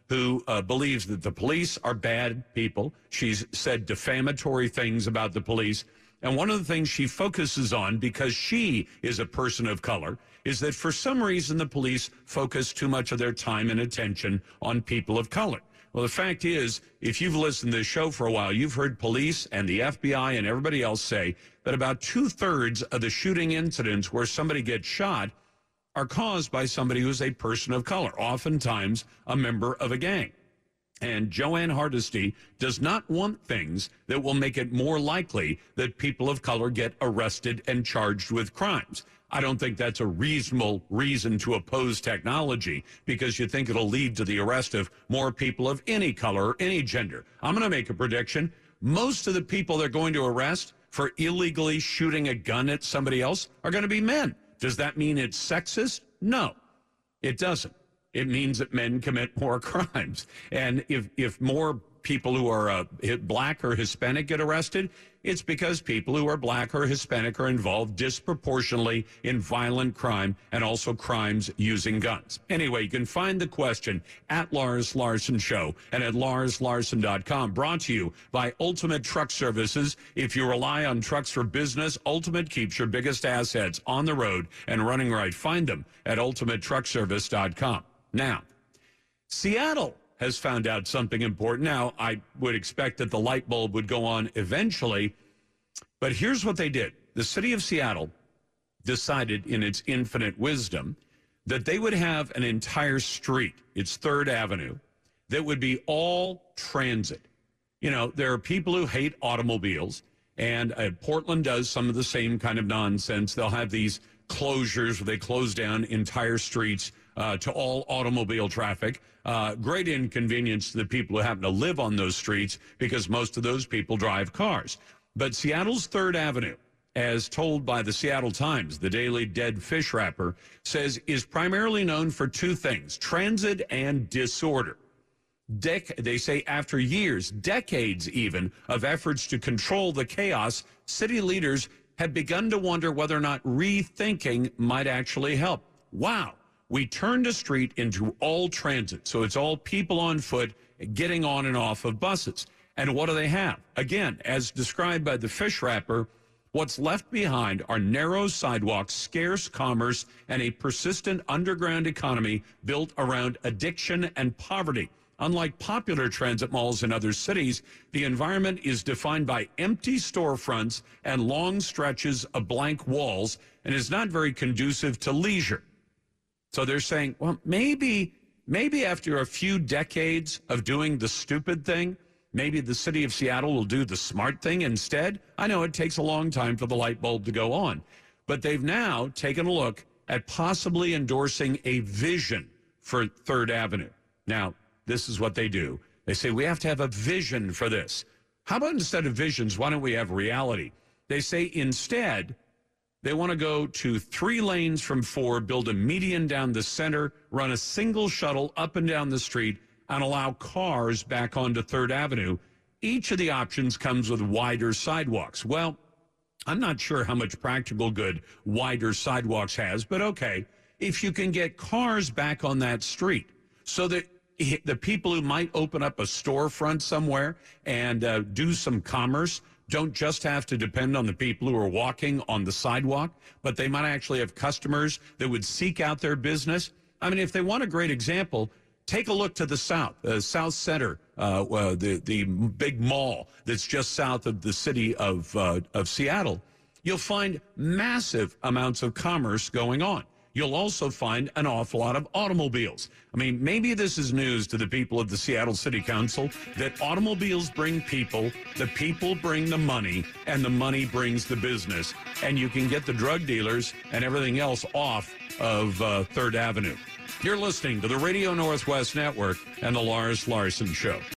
who uh, believes that the police are bad people. She's said defamatory things about the police. And one of the things she focuses on, because she is a person of color, is that for some reason the police focus too much of their time and attention on people of color. Well, the fact is, if you've listened to this show for a while, you've heard police and the F B I and everybody else say that about two-thirds of the shooting incidents where somebody gets shot are caused by somebody who's a person of color, oftentimes a member of a gang. And Joanne Hardesty does not want things that will make it more likely that people of color get arrested and charged with crimes. I don't think that's a reasonable reason to oppose technology, because you think it'll lead to the arrest of more people of any color or any gender. I'm going to make a prediction. Most of the people they're going to arrest for illegally shooting a gun at somebody else are going to be men. Does that mean it's sexist? No, it doesn't. It means that men commit more crimes. And if, if more people who are uh, black or Hispanic get arrested, it's because people who are black or Hispanic are involved disproportionately in violent crime and also crimes using guns. Anyway, you can find the question at Lars Larson Show and at lars larson dot com. Brought to you by Ultimate Truck Services. If you rely on trucks for business, Ultimate keeps your biggest assets on the road and running right. Find them at ultimate truck service dot com. Now, Seattle has found out something important. Now, I would expect that the light bulb would go on eventually, but here's what they did. The city of Seattle decided in its infinite wisdom that they would have an entire street, it's Third Avenue, that would be all transit. You know, there are people who hate automobiles, and uh, Portland does some of the same kind of nonsense. They'll have these closures where they close down entire streets Uh, to all automobile traffic. Uh, great inconvenience to the people who happen to live on those streets, because most of those people drive cars. But Seattle's Third Avenue, as told by the Seattle Times, the daily dead fish wrapper, says is primarily known for two things: transit and disorder. Dec- they say after years, decades even, of efforts to control the chaos, city leaders have begun to wonder whether or not rethinking might actually help. Wow. We turned a street into all transit, so it's all people on foot getting on and off of buses. And what do they have? Again, as described by the fish wrapper, what's left behind are narrow sidewalks, scarce commerce, and a persistent underground economy built around addiction and poverty. Unlike popular transit malls in other cities, the environment is defined by empty storefronts and long stretches of blank walls, and is not very conducive to leisure. So they're saying, well, maybe, maybe after a few decades of doing the stupid thing, maybe the city of Seattle will do the smart thing instead. I know it takes a long time for the light bulb to go on, but they've now taken a look at possibly endorsing a vision for Third Avenue. Now, this is what they do. They say, we have to have a vision for this. How about instead of visions, why don't we have reality? They say instead, they want to go to three lanes from four, build a median down the center, run a single shuttle up and down the street, and allow cars back onto Third Avenue. Each of the options comes with wider sidewalks. Well, I'm not sure how much practical good wider sidewalks has, but okay, if you can get cars back on that street so that the people who might open up a storefront somewhere and uh, do some commerce don't just have to depend on the people who are walking on the sidewalk, but they might actually have customers that would seek out their business. I mean, if they want a great example, take a look to the south, uh, South Center, uh, uh, the, the big mall that's just south of the city of, uh, of Seattle. You'll find massive amounts of commerce going on. You'll also find an awful lot of automobiles. I mean, maybe this is news to the people of the Seattle City Council, that automobiles bring people, the people bring the money, and the money brings the business. And you can get the drug dealers and everything else off of uh, Third Avenue. You're listening to the Radio Northwest Network and the Lars Larson Show.